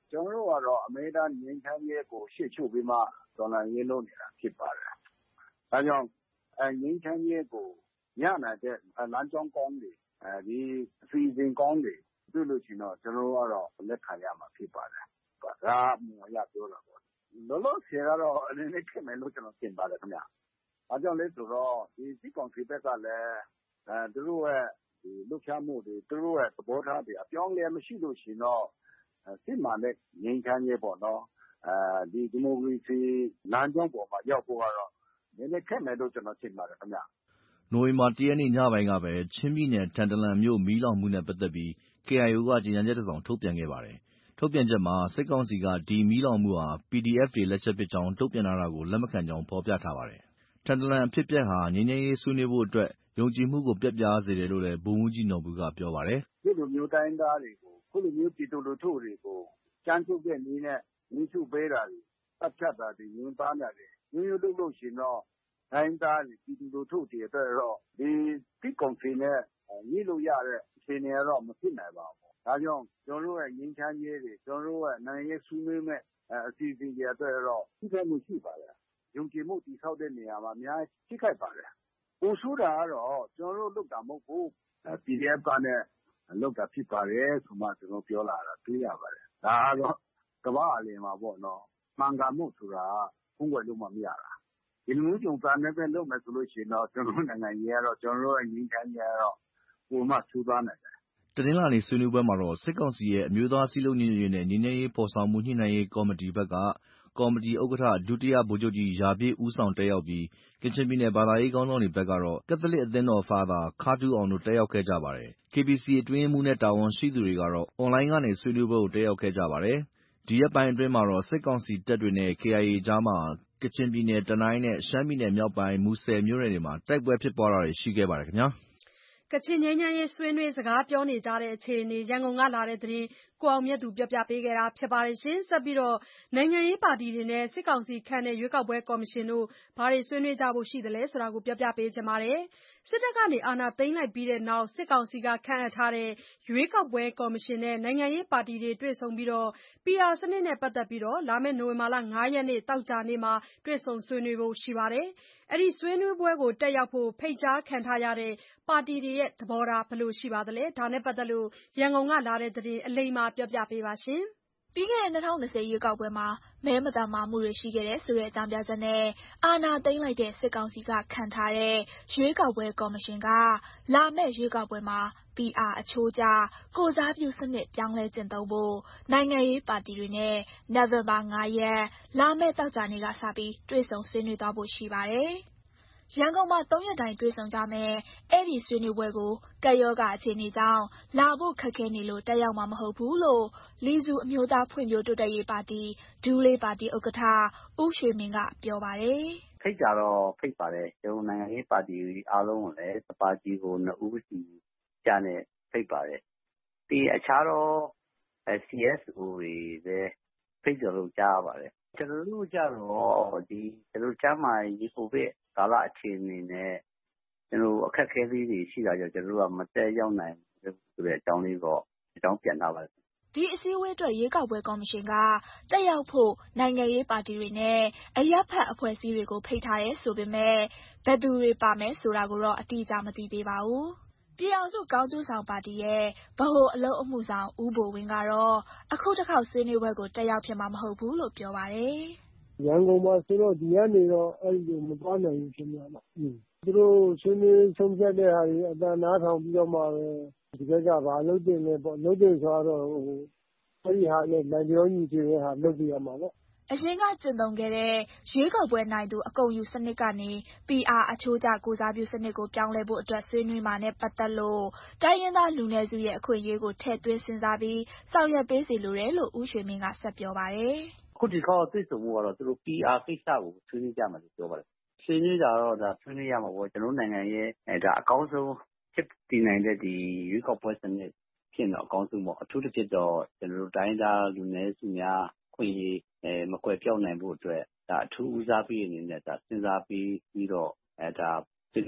ကျွန်တော်တို့ကတော့အမေရိကန်ငြိမ်းချမ်းရေးကိုရှေ့ချုပ်ပြီးမှတော်လှန်ရေးလုပ်နေတာဖြစ်ပါတယ်။ဒါကြောင့်ငြိမ်းချမ်းရေးကိုရနိုင်တဲ့လမ်းကြောင်းကောင်းတွေဒီအစီအစဉ်ကောင်းတွေတွေ့လို့ရှိရင်တော့ကျွန်တော်တို့ကတော့လက်ခံရမှာဖြစ်ပါတယ်။ဒါမှမရပြောတာပေါ့။လောလောဆယ်ကတော့အနေနဲ့ခင်မယ်လို့ကျွန်တော်ထင်ပါတယ်ခင်ဗျ။ဘာကြောင့်လဲဆိုတော့ဒီစစ်ကောင်စီဘက်ကလည်းအဲသူတို့ရဲ့ဒီလှုပ်ရှားမှုတွေသူတို့ရဲ့သဘောထားတွေအပြောင်းအလဲမရှိလို့ရှိရင်တော့စစ်မှန်တဲ့ငြိမ်းချမ်းရေးပေါ့နော်အဲဒီဒီမိုကရေစီလမ်းကြောင်းပေါ်မှာရောက်ဖို့ကတော့နည်းနည်းခက်မယ်လို့ကျွန်တော်ထင်ပါတယ်ခင်ဗျာနိုဝင်ဘာလ ၁ ရက်နေ့ညပိုင်းကပဲချင်းပြည်နယ်ထန်တလန်မြို့မီးလောင်မှုနဲ့ပတ်သက်ပြီး ကေအိုင်အို ကကြေညာချက်တစ်စောင်ထုတ်ပြန်ခဲ့ပါတယ်။ထုတ်ပြန်ချက်မှာစစ်ကောင်စီကဒီမီးလောင်မှုဟာ ပီဒီအက်ဖ် တွေလက်ချက်ဖြစ်ကြောင်းတုံ့ပြန်ထားတာကိုလက်မခံကြောင်းဖော်ပြထားပါတယ်။ထန်တလန်အဖြစ်အပျက်ဟာငြိမ်းချမ်းရေးဆွေးနွေးဖို့အတွက်ယုံကြည်မှုကိုပျက်ပြားစေတယ်လို့လည်းဗိုလ်မှူးကြီးနော်ဘူကပြောပါတယ်။ဒီလိုမျိုးတိုင်းသားတွေကိုခုလိုမျိုးပြည်သူလူထုတွေကိုကြမ်းကြုတ်တဲ့နည်းနဲ့နည်းစုပေးတာတွေအဖြတ်တာတွေညှဉ်းပန်းတာတွေမျိုးမျိုးလုပ်လို့ရှိရင်တော့တိုင်းသားတွေပြည်သူလူထုတွေအတွက်တော့ဒီတိကုံစီနဲ့ညှိလို့ရတဲ့အခြေအနေတော့မဖြစ်နိုင်ပါဘူး။ဒါကြောင့်ကျွန်တော်တို့ရဲ့ငြိမ်းချမ်းရေးတွေကျွန်တော်တို့ရဲ့နိုင်ငံရေးဆွေးနွေးမဲ့အစီအစဉ်တွေအတွက်တော့ထိခိုက်မှုရှိပါတယ်။ယုံကြည်မှုတည်ဆောက်တဲ့နေရာမှာအများကြီးထိခိုက်ပါတယ်။ပိုဆိုးတာကတော့ကျွန်တော်တို့လုပ်တာမဟုတ်ဘူး။ ပီဒီအက်ဖ် ကနဲ့လုပ်တာဖြစ်ပါတယ်ဆိုမှကျွန်တော်ပြောလာတာတွေ့ရပါတယ်။ဒါကတော့ကမ္ဘာအလယ်မှာပေါ့နော်။မှန်ကန်မှုဆိုတာဖုံးကွယ်လို့မှမရတာ။ဒီလိုမျိုးကြုံစားနေပဲလုပ်မယ်ဆိုလို့ရှိရင်တော့ကျွန်တော်တို့နိုင်ငံရေးကတော့ကျွန်တော်တို့ရဲ့ငြိမ်းချမ်းရေးကတော့ပုံမှန်ထူးသွားနိုင်တယ်။တနင်္လာနေ့ဆွေးနွေးပွဲမှာတော့စစ်ကောင်စီရဲ့အမျိုးသားစည်းလုံးညီညွတ်ရေးနဲ့ငြိမ်းချမ်းရေးဖော်ဆောင်မှုညှိနှိုင်းရေးကော်မတီဘက်ကကော်မတီဥက္ကဋ္ဌဒုတိယဗိုလ်ချုပ်ကြီးရာပြည့်ဦးဆောင်တက်ရောက်ပြီးကချင်ပြည်နယ်ဘာသာရေးခေါင်းဆောင်တွေဘက်ကတော့ကက်သလစ်အသင်းတော်ဖာသာခါးတူးအောင်တို့တက်ရောက်ခဲ့ကြပါတယ်။ကေဘီစီအတွင်းရေးမှူးနဲ့တာဝန်ရှိသူတွေကတော့အွန်လိုင်းကနေဆွေးနွေးပွဲကိုတက်ရောက်ခဲ့ကြပါတယ်။ဒီရက်ပိုင်းအတွင်းမှာတော့စစ်ကောင်စီတပ်တွေနဲ့ကေအိုင်အေကြားမှာကချင်ပြည်နယ်တနိုင်းနဲ့ရှမ်းပြည်နယ်မြောက်ပိုင်းမူဆယ်မြို့နယ်တွေမှာတိုက်ပွဲဖြစ်ပွားတာတွေရှိခဲ့ပါတယ်ခင်ဗျာ။ကချင်ငြိမ်းချမ်းရေးဆွေးနွေးစကားပြောနေကြတဲ့အခြေအနေရန်ကုန်ကလာတဲ့သတင်းကိုအောင်မြတ်သူပြောပြပေးခဲ့တာပါ။ဆက်ပြီးနိုင်ငံရေးပါတီတွေနဲ့စစ်ကောင်စီခန့်တဲ့ရွေးကောက်ပွဲကော်မရှင်တို့ဘာတွေဆွေးနွေးကြဖို့ရှိသလဲဆိုတာကိုပြောပြပေးချင်ပါတယ်။စစ်တပ်ကအာဏာသိမ်းလိုက်ပြီးနောက်စစ်ကောင်စီကခန့်အပ်ထားတဲ့ရွေးကောက်ပွဲကော်မရှင်နဲ့နိုင်ငံရေးပါတီတွေတွေ့ဆုံပြီး ပီအာစနစ်နဲ့ပတ်သက်ပြီးလာမယ့်နိုဝင်ဘာလ ၅ ရက်နေ့သောကြာနေ့မှာတွေ့ဆုံဆွေးနွေးဖို့ရှိပါတယ်။အဲဒီဆွေးနွေးပွဲကိုတက်ရောက်ဖို့ဖိတ်ကြားခံထားရတဲ့ပါတီတွေရဲ့သဘောထားဘယ်လိုရှိပါသလဲ။ဒါနဲ့ပတ်သက်လို့ရန်ကုန်ကလာတဲ့သတင်းအလိမ္မာပြောပြပေးပါရှင်။ပြီးခဲ့တဲ့၂၀၂၀ရွေးကောက်ပွဲမှာမဲမသမာမှုတွေရှိခဲ့တယ်ဆိုတဲ့အကြောင်းပြချက်နဲ့အာဏာသိမ်းလိုက်တဲ့စစ်ကောင်စီကခန့်ထားတဲ့ရွေးကောက်ပွဲကော်မရှင်ကလာမယ့်ရွေးကောက်ပွဲမှာ ပီအာ အချိုးကျကိုယ်စားပြုစနစ်ပြောင်းလဲကျင့်သုံးဖို့နိုင်ငံရေးပါတီတွေနဲ့နိုဝင်ဘာ၅ရက်လာမယ့်သောကြာနေ့ကစပြီးတွေ့ဆုံဆွေးနွေးသွားဖို့ရှိပါတယ်။ရန်ကုန်မှာသုံးရက်တိုင်တွေ့ဆုံကြမယ့်အဲ့ဒီဆွေးနွေးပွဲကိုကပ်ရောဂါအခြေအနေကြောင့်လာဖို့ခက်ခဲနေလို့တက်ရောက်မှာမဟုတ်ဘူးလို့လီစုအမျိုးသားဖွံ့ဖြိုးတိုးတက်ရေးပါတီဒူးလေးပါတီဥက္ကဋ္ဌဦးရွှေမင်းကပြောပါတယ်။ဖိတ်တာတော့ဖိတ်ပါတယ်။ကျွန်တော်နိုင်ငံရေးပါတီအားလုံးကိုလည်းပါတီကိုနှစ်ဦးစီကြနဲ့ဖိတ်ပါတယ်။ဒီအခြားတော့ စီအက်စ်အို တွေလည်းဖိတ်တယ်လို့ကြားရပါတယ်။ကျွန်တော်တို့ကြတော့ဒီကျွန်တော်ကျမ်းမာရေးကိုဗစ်ကာလအခြေအနေနဲ့ကျွန်တော်အခက်အခဲလေးတွေရှိတာကြောင့်ကျွန်တော်တို့ကမတက်ရောက်နိုင်ဘူးဆိုတဲ့အကြောင်းလေးတော့အကြောင်းပြန်လာပါတယ်။ဒီအစည်းအဝေးအတွက်ရွေးကောက်ပွဲကော်မရှင်ကတက်ရောက်ဖို့နိုင်ငံရေးပါတီတွေနဲ့အရပ်ဖက်အဖွဲ့အစည်းတွေကိုဖိတ်ထားတယ်ဆိုပေမဲ့ဘယ်သူတွေပါမယ်ဆိုတာကိုတော့အတိအကျမသိသေးပါဘူး။ပြည်အောင်စုကောင်းကျိုးဆောင်ပါတီရဲ့ဗဟိုအလုပ်အမှုဆောင်ဦးဘိုဝင်းကတော့အခုတစ်ခေါက်ဆွေးနွေးပွဲကိုတက်ရောက်ဖြစ်မှာမဟုတ်ဘူးလို့ပြောပါတယ်။ရန်ကုန်မှာဆိုတော့ဒီကနေတော့အဲ့လိုမသွားနိုင်ဘူးခင်ဗျာ။သူတို့ဆွေးနွေးဆုံးဖြတ်တဲ့ဟာတွေအတန်နားထောင်ပြီးတော့မှပဲဒီဘက်ကဘာလုပ်တင်လဲပေါ့လုပ်တင်ဆိုတော့ဟိုအဲ့ဒီဟာနဲ့နိုင်ပြောညီတွေရဲ့ဟာလုပ်ပြရမှာပေါ့အရင်ကကျင့်သုံးခဲ့တဲ့ရွေးကောက်ပွဲနိုင်သူအကုန်ယူစနစ်ကနေ ပီအာ အချိုးကျကိုယ်စားပြုစနစ်ကိုပြောင်းလဲဖို့အတွက်ဆွေးနွေးမှာနဲ့ပတ်သက်လို့တိုင်းရင်းသားလူနည်းစုရဲ့အခွင့်အရေးကိုထည့်သွင်းစဉ်းစားပြီးဆောင်ရွက်ပေးစီလိုတယ်လို့ဦးရွှေမင်းကဆက်ပြောပါတယ်။အခုဒီခေါက်တွေ့ဆုံမှုကတော့သူတို့ ပီအာ ကိစ္စကိုဆွေးနွေးကြမယ်လို့ပြောပါတယ်။ဆွေးနွေးတာတော့ဒါဆွေးနွေးရမှာပေါ့ကျွန်တော်နိုင်ငံရဲ့ဒါအကောင်းဆုံးဖြစ်တည်နိုင်တဲ့ဒီရွေးကောက်ပွဲစနစ်ဖြစ်တော့အကောင်းဆုံးပေါ့အထူးတစ်ဖြစ်တော့ကျွန်တော်တို့တိုင်းသားလူနည်းစုများခွင့်ရေးအဲမကွယ်ပြောက်နိုင်ဖို့အတွက်ဒါအထူးဦးစားပေးအနေနဲ့ဒါစဉ်းစားပြီးပြီးတော့အဲဒါဒီ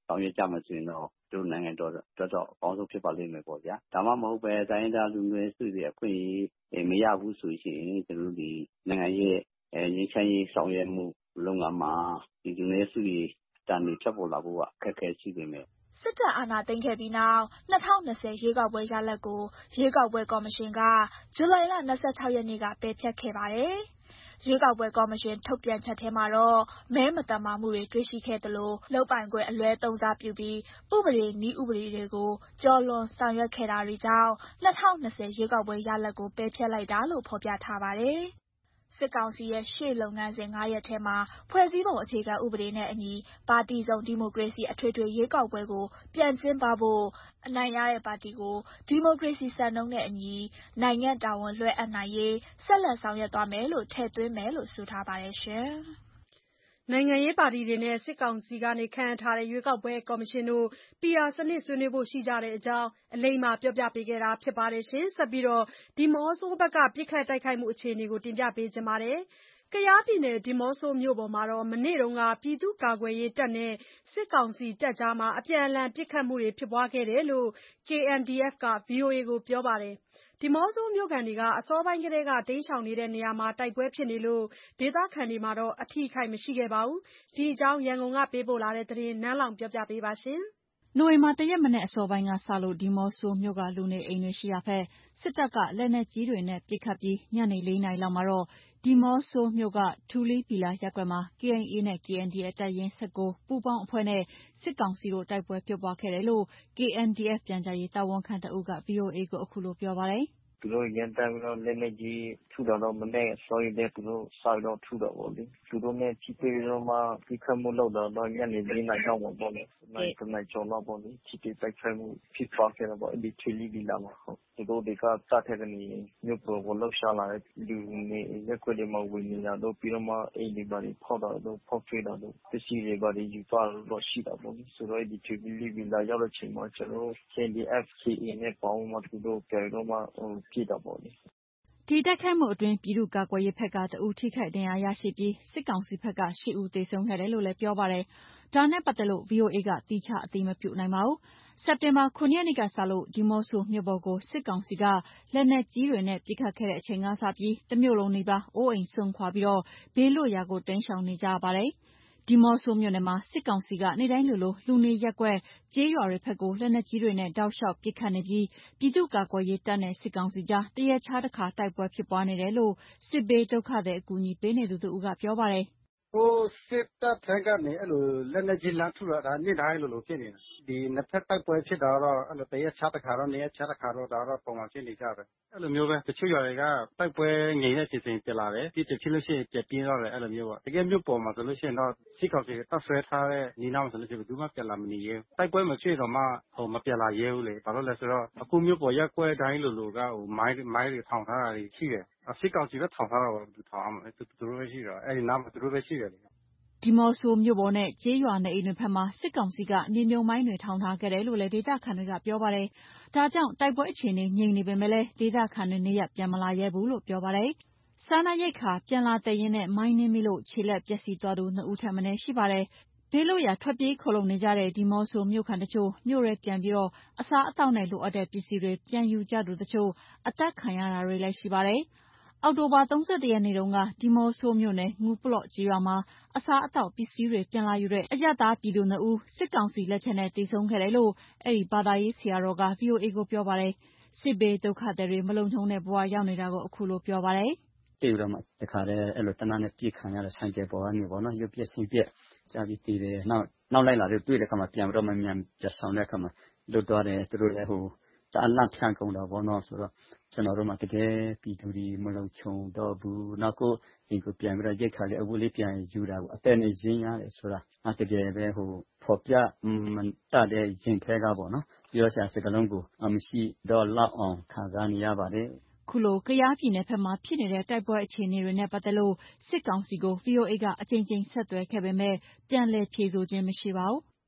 ဆောင်ရွက်ကြမယ်ဆိုရင်တော့တို့နိုင်ငံတော်တော်တော်အကောင်းဆုံးဖြစ်ပါလိမ့်မယ်ပေါ့ဗျာဒါမှမဟုတ်ပဲတိုင်းဒေသလူမျိုးစုတွေအခွင့်အရေးမရဘူးဆိုရင်ကျွန်တော်ဒီနိုင်ငံရဲ့ငြိမ်းချမ်းရေးဆောင်ရွက်မှုလုပ်ငန်းမှာဒီလူမျိုးစုတွေတန်တွေဖြတ်ပေါ်လာဖို့အခက်အခဲရှိနေမယ်စစ်တပ်အာဏာသိမ်းခဲ့ပြီးနောက်၂၀၂၀ရွေးကောက်ပွဲရလဒ်ကိုရွေးကောက်ပွဲကော်မရှင်ကဇူလိုင်လ၂၆ရက်နေ့ကပယ်ဖျက်ခဲ့ပါတယ်။ရွေးကောက်ပွဲကော်မရှင်ထုတ်ပြန်ချက်ထဲမှာတော့မဲမသမာမှုတွေတွေ့ရှိခဲ့သလိုလုပ်ပိုင်ခွင့်အလွဲသုံးစားပြုပြီးဥပဒေနည်းဥပဒေတွေကိုကျော်လွန်ဆောင်ရွက်ခဲ့တာတွေကြောင့်၂၀၂၀ရွေးကောက်ပွဲရလဒ်ကိုပယ်ဖျက်လိုက်တာလို့ဖော်ပြထားပါတယ်။စစ်ကောင်စီရဲ့ရှေ့လုပ်ငန်းစဉ်၅ရပ်ထဲမှာဖွဲ့စည်းပုံအခြေခံဥပဒေနဲ့အညီပါတီစုံဒီမိုကရေစီအထွေထွေရွေးကောက်ပွဲကိုပြန်ကျင်းပဖို့အနိုင်ရတဲ့ပါတီကိုဒီမိုကရေစီစံနှုန်းနဲ့အညီနိုင်ငံတာဝန်လွှဲအပ်နိုင်ရေးဆက်လက်ဆောင်ရွက်သွားမယ်လို့ထည့်သွင်းမယ်လို့ဆိုထားပါတယ်ရှင်။နိုင်ငံရေးပါတီတွေနဲ့စစ်ကောင်စီကခန့်အပ်ထားတဲ့ရွေးကောက်ပွဲကော်မရှင်တို့ ပီအာစနစ်ဆွေးနွေးဖို့ရှိကြတဲ့အကြောင်းအလိမ္မာပြောပြပေးခဲ့တာပါ။ဆက်ပြီးဒီမော့ဆိုဘက်ကပစ်ခတ်တိုက်ခိုက်မှုအခြေအနေကိုတင်ပြပေးချင်ပါတယ်။ကယားပြည်နယ်ဒီးမော့ဆိုမြို့ပေါ်မှာမနေ့ကပြည်သူ့ကာကွယ်ရေးတပ်နဲ့စစ်ကောင်စီတပ်ကြားအပြန်အလှန်ပစ်ခတ်မှုတွေဖြစ်ပွားခဲ့တယ်လို့ ကေအန်ဒီအက်ဖ် က ဗွီအိုအေကိုပြောပါတယ်။ဒီးမော့ဆိုမြို့ခံတွေအစောပိုင်းကတည်းကတိမ်းရှောင်နေတဲ့နေရာမှာတိုက်ပွဲဖြစ်နေလို့ဒေသခံတွေအထိအခိုက်မရှိခဲ့ပါဘူး။ဒီအကြောင်းရန်ကုန်ကပေးပို့တဲ့သတင်းနန်းလောင်ဝ်ကပြောပြပါမယ်။နိုဝင်ဘာ၁ရက်မနက်အစောပိုင်းကစလို့ဒီးမော့ဆိုမြို့ကလူနေအိမ်တွေရှိရာဘက်စစ်တပ်ကလက်နက်ကြီးတွေနဲ့ပစ်ခတ်ပြီးညနေ၄နာရီလောက်မှာတော့ဒီးမော့ဆိုမြို့ကထူလီးဘီလာရပ်ကွက်မှာ ကေအိုင်အေနဲ့ ကေအန်ဒီအက်ဖ် တပ်ရင်း၁၉ပူးပေါင်းအဖွဲ့နဲ့စစ်ကောင်စီတို့တိုက်ပွဲဖြစ်ပွားခဲ့တယ်လို့ ကေအန်ဒီအက်ဖ် ပြန်ကြားရေးတာဝန်ခံတဦးက ဗွီအိုအေကိုအခုလိုပြောပါတယ်။သူတို့ရမ်းတမ်းပြီးတော့လက်နက်ကြီးထုတာတော့မနဲ့ဆောရီတဲ့သူတို့စာတော့ထုတော့ဗောလေသူတို့နဲ့ချိပေးတော့မှဒီခတ်မှုလောက်တော့ညနေ၄နာရီလောက်ပေါ့လေနိုင်တနိုင်ကျော်တော့ဗောလေချိပေးတိုက်ခိုက်မှုဖြစ်သွားခဲ့တော့ဗောအဲ့ဒီထီလီဒီလာမှာဟုတ်သူတို့တွေကတတ်တဲ့ကနေမြို့ပေါ်ကိုလှောက်ရှာလာတဲ့လူနေရက်ွက်တွေမှာဝင်နေတာတော့ပြီးတော့မှအိမ်တွေပါဖောက်တော့တော့ဖောက်ထွေးတော့ပစ္စည်းတွေပါယူသွားတော့ရှိတာဗောလေဆိုတော့ဒီထီလီဒီလာရောက်တဲ့ချိန်မှာကျွန်တော် ကေအန်ဒီအက်ဖ် ကေအေနဲ့ပေါင်းမှသူတို့ပြန်တော့မှဖြစ်တော့ဗောလေဒီတိုက်ခိုက်မှုအတွင်းပြည်သူ့ကာကွယ်ရေးဘက်ကတဦးထိခိုက်ဒဏ်ရာရရှိပြီးစစ်ကောင်စီဘက်က၈ဦးသေဆုံးခဲ့တယ်လို့လည်းပြောပါတယ်။ဒါနဲ့ပတ်သက်လို့ ဗွီအိုအေကသီးခြားအတည်မပြုနိုင်ပါဘူး။စက်တင်ဘာ၇ရက်နေ့ကစလို့ဒီးမော့ဆိုမြို့ပေါ်ကိုစစ်ကောင်စီကလက်နက်ကြီးတွေနဲ့ပစ်ခတ်ခဲ့တဲ့အချိန်ကစပြီးတမြို့လုံးနီးပါးအိုးအိမ်စွန့်ခွာပြီးဘေးလွတ်ရာကိုတိမ်းရှောင်နေကြရပါတယ်။ဒီးမော့ဆိုမြို့နယ်မှာစစ်ကောင်စီကနေ့တိုင်းလိုလိုလူနေရပ်ကွက်ကျေးရွာတွေဘက်ကိုလက်နက်ကြီးတွေနဲ့တောက်လျှောက်ပစ်ခတ်နေပြီးပြည်သူ့ကာကွယ်ရေးတပ်နဲ့စစ်ကောင်စီကြားတရက်ခြားတခါတိုက်ပွဲဖြစ်ပွားနေတယ်လို့စစ်ဘေးဒုက္ခသည်အကူအညီပေးနေသူတဦးကပြောပါတယ်။ဟိုစစ်တပ်ထက်ကနေအဲ့လိုလက်နက်ကြီးလမ်းထုတာဒါနေ့တိုင်းလိုလိုဖြစ်နေတာဒီနှစ်ဖက်တိုက်ပွဲဖြစ်တာတော့အဲ့လိုတရက်ခြားတစ်ခါတော့နေ့ရက်ခြားတစ်ခါတော့ဒါတော့ပုံမှန်ဖြစ်နေကြတယ်အဲ့လိုမျိုးပဲတချို့ရွာတွေကတိုက်ပွဲငြိမ်တဲ့ချိန်စဉ်ပြန်လာတယ်ပြီးတဖြစ်လို့ရှိရင်ပြပြင်းတော့တယ်အဲ့လိုမျိုးပေါ့တကယ်မြို့ပေါ်မှာဆိုလို့ရှိရင်တော့စစ်ကောင်စီတပ်ဆွဲထားတဲ့ညီနောင်ဆိုလို့ရှိရင်ဘယ်သူမှပြန်လာမနေရဲတိုက်ပွဲမဖြစ်တော့မှဟိုမပြန်လာရဲဘူးလေဘာလို့လဲဆိုတော့အခုမြို့ပေါ်ရက်ကွက်တိုင်းလိုလိုကဟိုမိုင်းမိုင်းတွေထောင်ထားတာတွေရှိတယ်စစ်ကောင်စီပဲထောင်ထားတာပေါ့သူထောင်အောင်သူတို့ပဲရှိတော့အဲ့ဒီနားမှာသူတို့ပဲရှိတယ်လေဒီးမော့ဆိုမြို့ပေါ်နဲ့ကျေးရွာနေအိမ်တွေဘက်မှာစစ်ကောင်စီကမြေမြုံမိုင်းတွေထောင်ထားခဲ့တယ်လို့လည်းဒေသခံတွေကပြောပါတယ်။ဒါကြောင့်တိုက်ပွဲအခြေအနေငြိမ်နေပေမဲ့လည်းဒေသခံတွေနေရပ်ပြန်မလာရဲဘူးလို့ပြောပါတယ်။စားနပ်ရိက္ခာပြန်လာသယ်ရင်းနဲ့မိုင်းနင်းမိလို့ခြေလက်ပျက်စီးသွားသူနှစ်ဦးထက်မနည်းရှိပါတယ်။ဘေးလွတ်ရာထွက်ပြေးခိုလှုံနေကြတဲ့ဒီးမော့ဆိုမြို့ခံတချို့မြို့ထဲပြန်ပြီးအစားအသောက်နဲ့လိုအပ်တဲ့ပစ္စည်းတွေပြန်ယူကြသူတချို့အသက်ခံရတာတွေလည်းရှိပါတယ်။အောက်တိုဘာ၃၁ရက်နေ့တုန်းကဒီးမော့ဆိုမြို့နယ်ငူးပလော့ကျေးရွာမှာအစားအသောက်ပစ္စည်းတွေပြန်လာယူတဲ့အရပ်သားပြည်သူနှစ်ဦးစစ်ကောင်စီလက်ချက်နဲ့သေဆုံးခဲ့တယ်လို့အဲဒီဘာသာရေးဆရာတော်ကဗွီအိုအေကိုပြောပါတယ်။စစ်ဘေးဒုက္ခသည်တွေမလုံခြုံတဲ့ဘဝရောက်နေတာကိုအခုလိုပြောပါတယ်။ပြေတော့မှတခါတည်းအဲ့လိုတနနဲ့ပြစ်ခံရတဲ့ဆိုင်ကယ်ပေါ်ကနေပေါ့နော်ရုပ်ပြက်ဆင်းပြက်ကြာပြီးတည်တယ်နောက်နောက်လိုက်လာတဲ့တွေ့တဲ့ခါမှာပြန်ပြီးတော့မှမြန်ပြဆောင်တဲ့ခါမှာလွတ်သွားတယ်သူတို့လည်းဟိုတအလန့်ဖြန့်ကုန်တာပေါ့နော်ဆိုတော့ကျွန်တော်တို့မှတကယ်ပြည်သူတွေမလုံခြုံတော့ဘူးနောက်ကိုဒီကိုပြန်ပြီးတော့ရိတ်ခါလေးအဝတ်လေးပြန်ယူတာကိုအသက်နဲ့ရင်းရတယ်ဆိုတာအတကယ်ပဲဟိုဖော်ပြမတတ်တဲ့ရင်ထဲကပေါ့နော်ပြောချင်စကလုံးကိုအမရှိတော့လောက်အောင်ခံစားနေရပါတယ်ခုလိုကယားပြည်နယ်ဘက်မှာဖြစ်နေတဲ့တိုက်ပွဲအခြေအနေတွေနဲ့ပတ်သက်လို့စစ်ကောင်စီကို ဗွီအိုအေကအကြိမ်ကြိမ်ဆက်သွယ်ခဲ့ပေမဲ့ပြန်လည်ဖြေဆိုခြင်းမရှိပါဘူး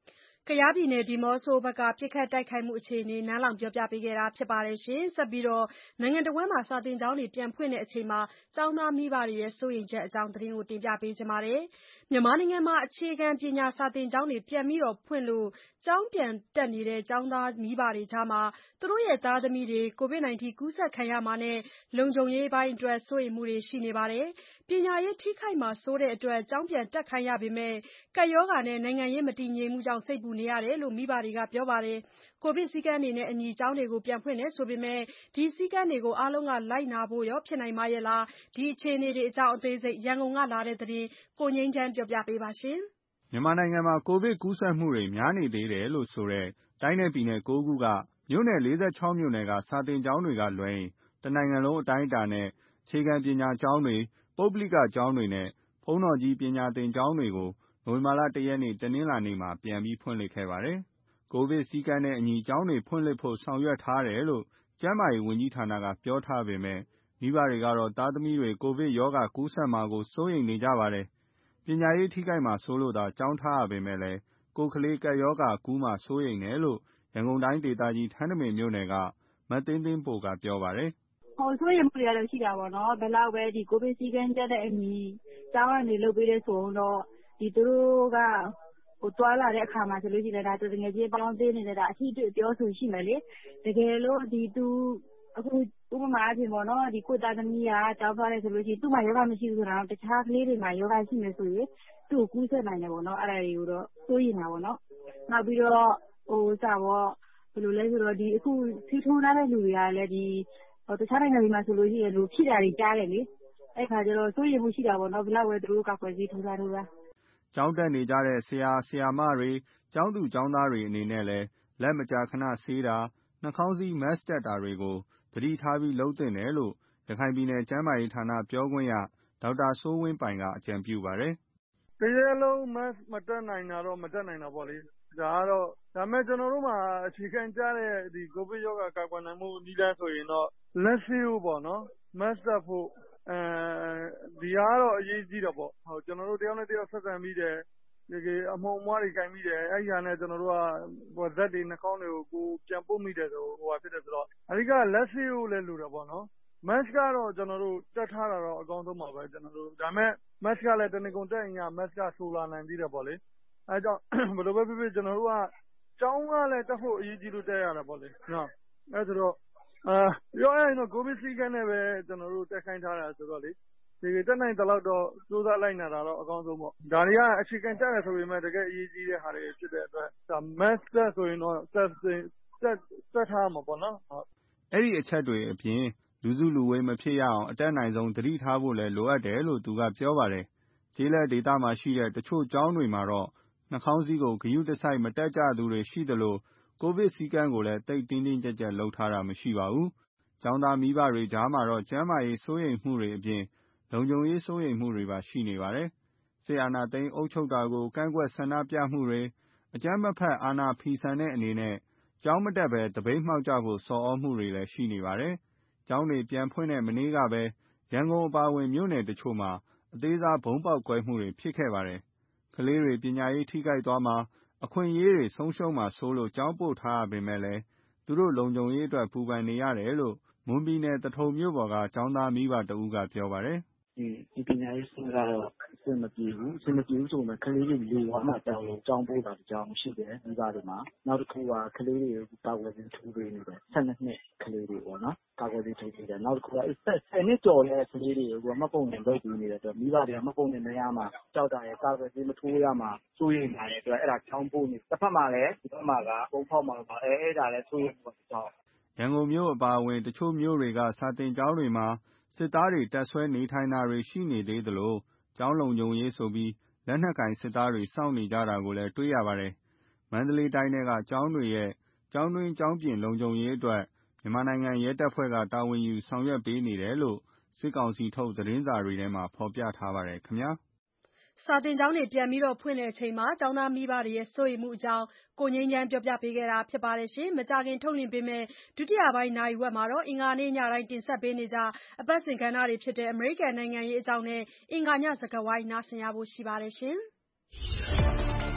ကယားပြည်နယ်ဒီးမော့ဆိုဘက်ကပစ်ခတ်တိုက်ခိုက်မှုအခြေအနေနန်းလောင်ပြောပြပေးခဲ့တာဖြစ်ပါတယ်ရှင်။ဆက်ပြီးတော့နိုင်ငံတော်ဝန်မှာစာသင်ကျောင်းတွေပြန်ဖွင့်တဲ့အချိန်မှာကျောင်းသားမိဘတွေရဲ့စိုးရိမ်ချက်အကြောင်းသတင်းကိုတင်ပြပေးချင်ပါတယ်။မြန်မာနိုင်ငံမှာအခြေခံပညာစာသင်ကျောင်းတွေပြန်ပြီးတော့ဖွင့်လို့ကျောင်းပြန်တက်နေတဲ့ကျောင်းသားမိဘတွေကြားမှာသူတို့ရဲ့သားသမီးတွေ ကိုဗစ် ၁၉ ကူးစက်ခံရမှာနဲ့လုံခြုံရေးပိုင်းအတွက်စိုးရိမ်မှုတွေရှိနေပါတယ်။ပညာရေးထိခိုက်မှာစိုးတဲ့အတွက်ကျောင်းပြန်တက်ခိုင်းရပေမဲ့ကပ်ရောဂါနဲ့နိုင်ငံရေးမတည်ငြိမ်မှုကြောင့်စိတ်ပူနေရတယ်လို့မိဘတွေကပြောပါတယ်။ကိုဗစ်စည်းကမ်းတွေနဲ့အညီကျောင်းတွေကိုပြန်ဖွင့်တယ်ဆိုပေမဲ့ဒီစည်းကမ်းတွေကိုအားလုံးကလိုက်နာဖို့ရောဖြစ်နိုင်ပါရဲ့လား။ဒီအခြေအနေတွေအကြောင်းအသေးစိတ်ရန်ကုန်ကလာတဲ့သတင်းကိုငြိမ်းချမ်းပြောပြပေးပါရှင်။မြန်မာနိုင်ငံမှာကိုဗစ်ကူးစက်မှုတွေများနေသေးတယ်လို့ဆိုတဲ့တိုင်းနဲ့ပြည်နယ်၉ခုကမြို့နယ်၄၆မြို့နယ်ကစာသင်ကျောင်းတွေကလွဲရင်တနိုင်ငံလုံးအတိုင်းအတာနဲ့အခြေခံပညာကျောင်းတွေပုဂ္ဂလိကကျောင်းတွေနဲ့ဘုန်းတော်ကြီးပညာသင်ကျောင်းတွေကိုနိုဝင်ဘာလ၁ရက်နေ့တနင်္လာနေ့မှာပြန်ပြီးဖွင့်လှစ်ခဲ့ပါတယ်။ကိုဗစ်စည်းကမ်းနဲ့အညီကျောင်းတွေဖွင့်လှစ်ဖို့ဆောင်ရွက်ထားတယ်လို့ကျန်းမာရေးဝန်ကြီးဌာနကပြောထားပေမဲ့မိဘတွေကတော့သားသမီးတွေကိုဗစ်ရောဂါကူးစက်မှာကိုစိုးရိမ်နေကြပါတယ်။ပညာရေးထိခိုက်မှာစိုးလို့သာကျောင်းထားရပေမဲ့လည်းကိုယ်ကလေးကပ်ရောဂါကူးမှာစိုးရိမ်တယ်လို့ရန်ကုန်တိုင်းဒေသကြီးထန်းတပင်မြို့နယ်ကမသင်းသင်းပိုကပြောပါတယ်။ဟိုစိုးရိမ်မှုတွေကတော့ရှိတာပေါ့နော်။ဘယ်လောက်ပဲဒီကိုဗစ်စည်းကမ်းချက်တဲ့အညီကျောင်းကနေလုပ်ပေးတဲ့ဆိုတော့ဒီသူတို့ကဟိုတွာလာတဲ့အခါမှာဆိုလို့ရှိရင်ဒါတကယ်ကြီးပေါင်းသေးနေတဲ့ဒါအထီးတွေ့ပြောဆိုရှိမယ်လေ။တကယ်လို့ဒီသူအခုဥပမာအဖြစ်ပေါ့နော်ဒီကိုသားသမီးကကျောင်းသွားတယ်ဆိုလို့ရှိရင်သူ့မှာယောဂမရှိဘူးဆိုတာတော့တခြားကလေးတွေမှာယောဂရှိနေဆိုရင်သူ့ကိုကူးစက်နိုင်တယ်ပေါ့နော်။အဲ့ဒါတွေကိုတော့စိုးရိမ်တာပေါ့နော်။နောက်ပြီးတော့ဟိုစာပေါ့ဘယ်လိုလဲဆိုတော့ဒီအခုစီးထိုးထားတဲ့လူတွေကလည်းဒီဟိုတခြားနိုင်ငံတွေမှာဆိုလို့ရှိရင်လူဖြစ်တာတွေကြားတယ်လေ။အဲ့ခါကျတော့စိုးရိမ်မှုရှိတာပေါ့နော်။ဘယ်လောက်ပဲသူတို့ကောက်ွယ်စီးထိုးထားထိုးတာကျောင်းတက်နေကြတဲ့ဆရာဆရာမတွေကျောင်းသူကျောင်းသားတွေအနေနဲ့လည်းလက်မကြာခဏဆေးတာနှာခေါင်းစည်း mask တပ်တာတွေကိုသတိထားပြီးလုပ်သင့်တယ်လို့ရခိုင်ပြည်နယ်ကျန်းမာရေးဌာနပြောခွင့်ရဒေါက်တာစိုးဝင်းပိုင်ကအကြံပြုပါတယ်။တကယ်လုံး mask မတပ်နိုင်တာတော့မတပ်နိုင်တာပေါ့လေ။ဒါကတော့ဒါပေမဲ့ကျွန်တော်တို့မှာအခြေခံကြတဲ့ဒီကိုဗစ်ရောဂါကာကွယ်နိုင်မှုနည်းလမ်းဆိုရင်တော့လက်ဆေးဖို့ပေါ့နော်။ mask တပ်ဖို့အဲဒီကတော့အရေးကြီးတာပေါ့။ဟိုကျွန်တော်တို့တယောက်နဲ့တယောက်ဆက်ဆံပြီးတယ်ဒီအမုံအမွားတွေကိုင်မိတယ်အဲ့ဒီဟာနဲ့ကျွန်တော်တို့ကဟိုဇက်တွေနှာခေါင်းတွေကိုကိုပြန်ပုတ်မိတယ်ဆိုဟိုဟာဖြစ်တယ်ဆိုတော့အဓိကလက်ဆေးဖို့လည်းလိုတယ်ပေါ့နော်။ mask ကတော့ကျွန်တော်တို့တက်ထားတာတော့အကောင်းဆုံးပါပဲကျွန်တော်တို့ဒါပေမဲ့ mask ကလည်းတနည်းကုန်တက်ရင်က mask ကဆိုလာနိုင်သေးတယ်ပေါ့လေ။အဲကြောင့်ဘယ်လိုပဲဖြစ်ဖြစ်ကျွန်တော်တို့ကကျောင်းကလည်းတက်ဖို့အရေးကြီးလို့တက်ရတာပေါ့လေနော်။အဲဆိုတော့အာပြောရရင်တော့ကိုဗစ်စည်းကမ်းနဲ့ပဲကျွန်တော်တို့တက်ခိုင်းထားတာဆိုတော့လေဒီတက်နိုင်တဲ့လောက်တော့စူးစမ်းလိုက်နေတာတော့အကောင်းဆုံးပေါ့။ဒါတွေကအခြေခံတက်ရဆိုပေမဲ့တကယ်အရေးကြီးတဲ့ဟာတွေဖြစ်တဲ့အတွက်ဒါ mask တက်ဆိုရင်တော့တက်တက်တက်ထားမှာပေါ့နော်ဟုတ်။အဲ့ဒီအချက်တွေအပြင်လူစုလူဝေးမဖြစ်ရအောင်အတက်နိုင်ဆုံးသတိထားဖို့လည်းလိုအပ်တယ်လို့သူကပြောပါတယ်။ကျေးလက်ဒေသမှာရှိတဲ့တချို့ကျောင်းတွေမှာတော့နှာခေါင်းစည်းကိုဂရုတစိုက်မတက်ကြသူတွေရှိသလိုကိုဗစ်စည်းကမ်းကိုလည်းတိတ်တင်းတင်းကြပ်ကြပ်လုပ်ထားတာမရှိပါဘူး။ကျောင်းသားမိဘတွေကြားမှာတော့ကျန်းမာရေးစိုးရိမ်မှုတွေအပြင်လုံခြုံရေးစိုးရိမ်မှုတွေပါရှိနေပါတယ်။စစ်အာဏာသိမ်းအုပ်ချုပ်တာကိုကန့်ကွက်ဆန္ဒပြမှုတွေအကြမ်းမဖက်အာဏာဖီဆန်တဲ့အနေနဲ့ကျောင်းမတက်ဘဲသပိတ်မှောက်ကြဖို့ဆော်ဩမှုတွေလည်းရှိနေပါတယ်။ကျောင်းတွေပြန်ဖွင့်တဲ့မနေ့ကပဲရန်ကုန်အပါအဝင်မြို့နယ်တချို့မှာအသေးစားဗုံးပေါက်ကွဲမှုတွေဖြစ်ခဲ့ပါတယ်။ကလေးတွေပညာရေးထိခိုက်သွားမှာအခွင့်အရေးတွေဆုံးရှုံးမှာစိုးလို့ကျောင်းပို့ထားရပေမဲ့လည်းသူတို့လုံခြုံရေးအတွက်ပူပန်နေရတယ်လို့မွန်ပြည်နယ်သထုံမြို့ပေါ်ကကျောင်းသားမိဘတဦးကပြောပါတယ်။ဒီဒီပညာရေးဆိုတော့အဆင်မပြေဘူးအဆင်မပြေဘူးဆိုမှကလေးတွေလေဝါမှတောင်းလို့ကျောင်းပို့တာကြောင်းရှိတယ်မိဘတွေမှာနောက်တစ်ခုကကလေးတွေကိုတာဝန်ယူထိုးပေးနေတယ်ဆယ်နှစ်နှစ်ကလေးတွေပေါ့နော်တာဝန်ယူထိုးပေးတယ်နောက်တစ်ခုကဆယ်နှစ်ကျော်တဲ့ကလေးတွေကိုမှတ်ပုံတင်လုပ်ပြီးနေတဲ့အတွက်မိဘတွေကမှတ်ပုံတင်နေရမှာကြောက်တာရဲ့တာဝန်ယူမထိုးရမှာစိုးရိမ်နေတဲ့အတွက်အဲ့ဒါကျောင်းပို့နေတစ်ဖက်မှာလည်းဒီဘက်မှာကဘုံဖောက်မှာပါအဲအဲ့ဒါလည်းစိုးရိမ်မှုကြောင့်ရန်ကုန်မြို့အပါအဝင်တချို့မြို့တွေကစာသင်ကျောင်းတွေမှာစစ်သားတွေတပ်ဆွဲနေထိုင်တာတွေရှိနေသေးသလိုကျောင်းလုံခြုံရေးဆိုပြီးလက်နက်ကင်စစ်သားတွေစောင့်နေကြတာကိုလည်းတွေ့ရပါတယ်။မန္တလေးတိုင်းထဲကကျောင်းတွေရဲ့ကျောင်းတွင်းကျောင်းပြင်လုံခြုံရေးအတွက်မြန်မာနိုင်ငံရဲတပ်ဖွဲ့ကတာဝန်ယူဆောင်ရွက်ပေးနေတယ်လို့စစ်ကောင်စီထုတ်သတင်းစာတွေထဲမှာဖော်ပြထားပါတယ်ခင်ဗျာ။စာသင်ကျောင်းတွေပြန်ပြီးတော့ဖွင့်တဲ့အချိန်မှာကျောင်းသားမိဘတွေရဲ့စိုးရိမ်မှုအကြောင်းကိုငြိမ်းချမ်းပြောပြပေးခဲ့တာဖြစ်ပါတယ်ရှင်။မကြခင်ထုတ်လွှင့်ပေးမယ့်ဒုတိယပိုင်းနာရီဝက်မှာတော့အင်္ဂါနေ့ညတိုင်းတင်ဆက်ပေးနေကြအပတ်စဉ်ကဏ္ဍတွေဖြစ်တဲ့အမေရိကန်နိုင်ငံရေးအကြောင်းနဲ့အင်္ဂါညစကားဝိုင်းနားဆင်ရဖို့ရှိပါတယ်ရှင်။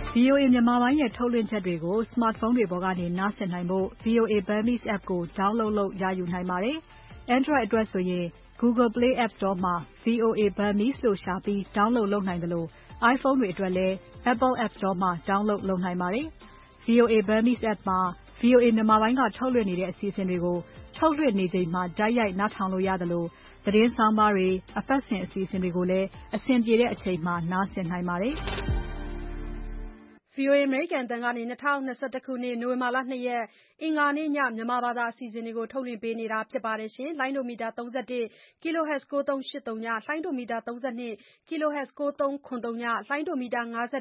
ဗွီအိုအေ မြန်မာပိုင်းရဲ့ထုတ်လွှင့်ချက်တွေကို Smartphone တွေပေါ်ကနေနားဆင်နိုင်ဖို့ ဗွီအိုအေ Burmese app ကို download လုပ်ရယူနိုင်ပါတယ်။ Android အတွက်ဆိုရင် Google Play App Store မှာ ဗွီအိုအေ Burmese လို့ရှာပြီး download လုပ်နိုင်သလို iPhone တွေအတွက်လည်း Apple App Store မှာ download လုပ်နိုင်ပါတယ်။ ဗွီအိုအေ Burmese app မှာ ဗွီအိုအေ မြန်မာပိုင်းကထုတ်လွှင့်နေတဲ့အစီအစဉ်တွေကို ထုတ်လွှင့်နေချိန်မှာ တိုက်ရိုက်နားထောင်လို့ရသလို သတင်းဆောင်းပါးတွေ အပတ်စဉ်အစီအစဉ်တွေကိုလည်း အဆင်ပြေတဲ့အချိန်မှာ နားဆင်နိုင်ပါတယ်။ဗွီအိုအေ အမေရိကန်အသံကနေ ၂၀၂၁ ခုနှစ် နိုဝင်ဘာ ၂ ရက် အင်္ဂါနေ့ည မြန်မာဘာသာအစီအစဉ်တွေကို ထုတ်လွှင့်ပေးနေတာဖြစ်ပါတယ်။ လိုင်းဒိုမီတာ ၃၁ kHz ၉၃၈၀ လိုင်းဒိုမီတာ ၃၂ kHz ၉၃၇၀ လိုင်းဒိုမီတာ ၅၁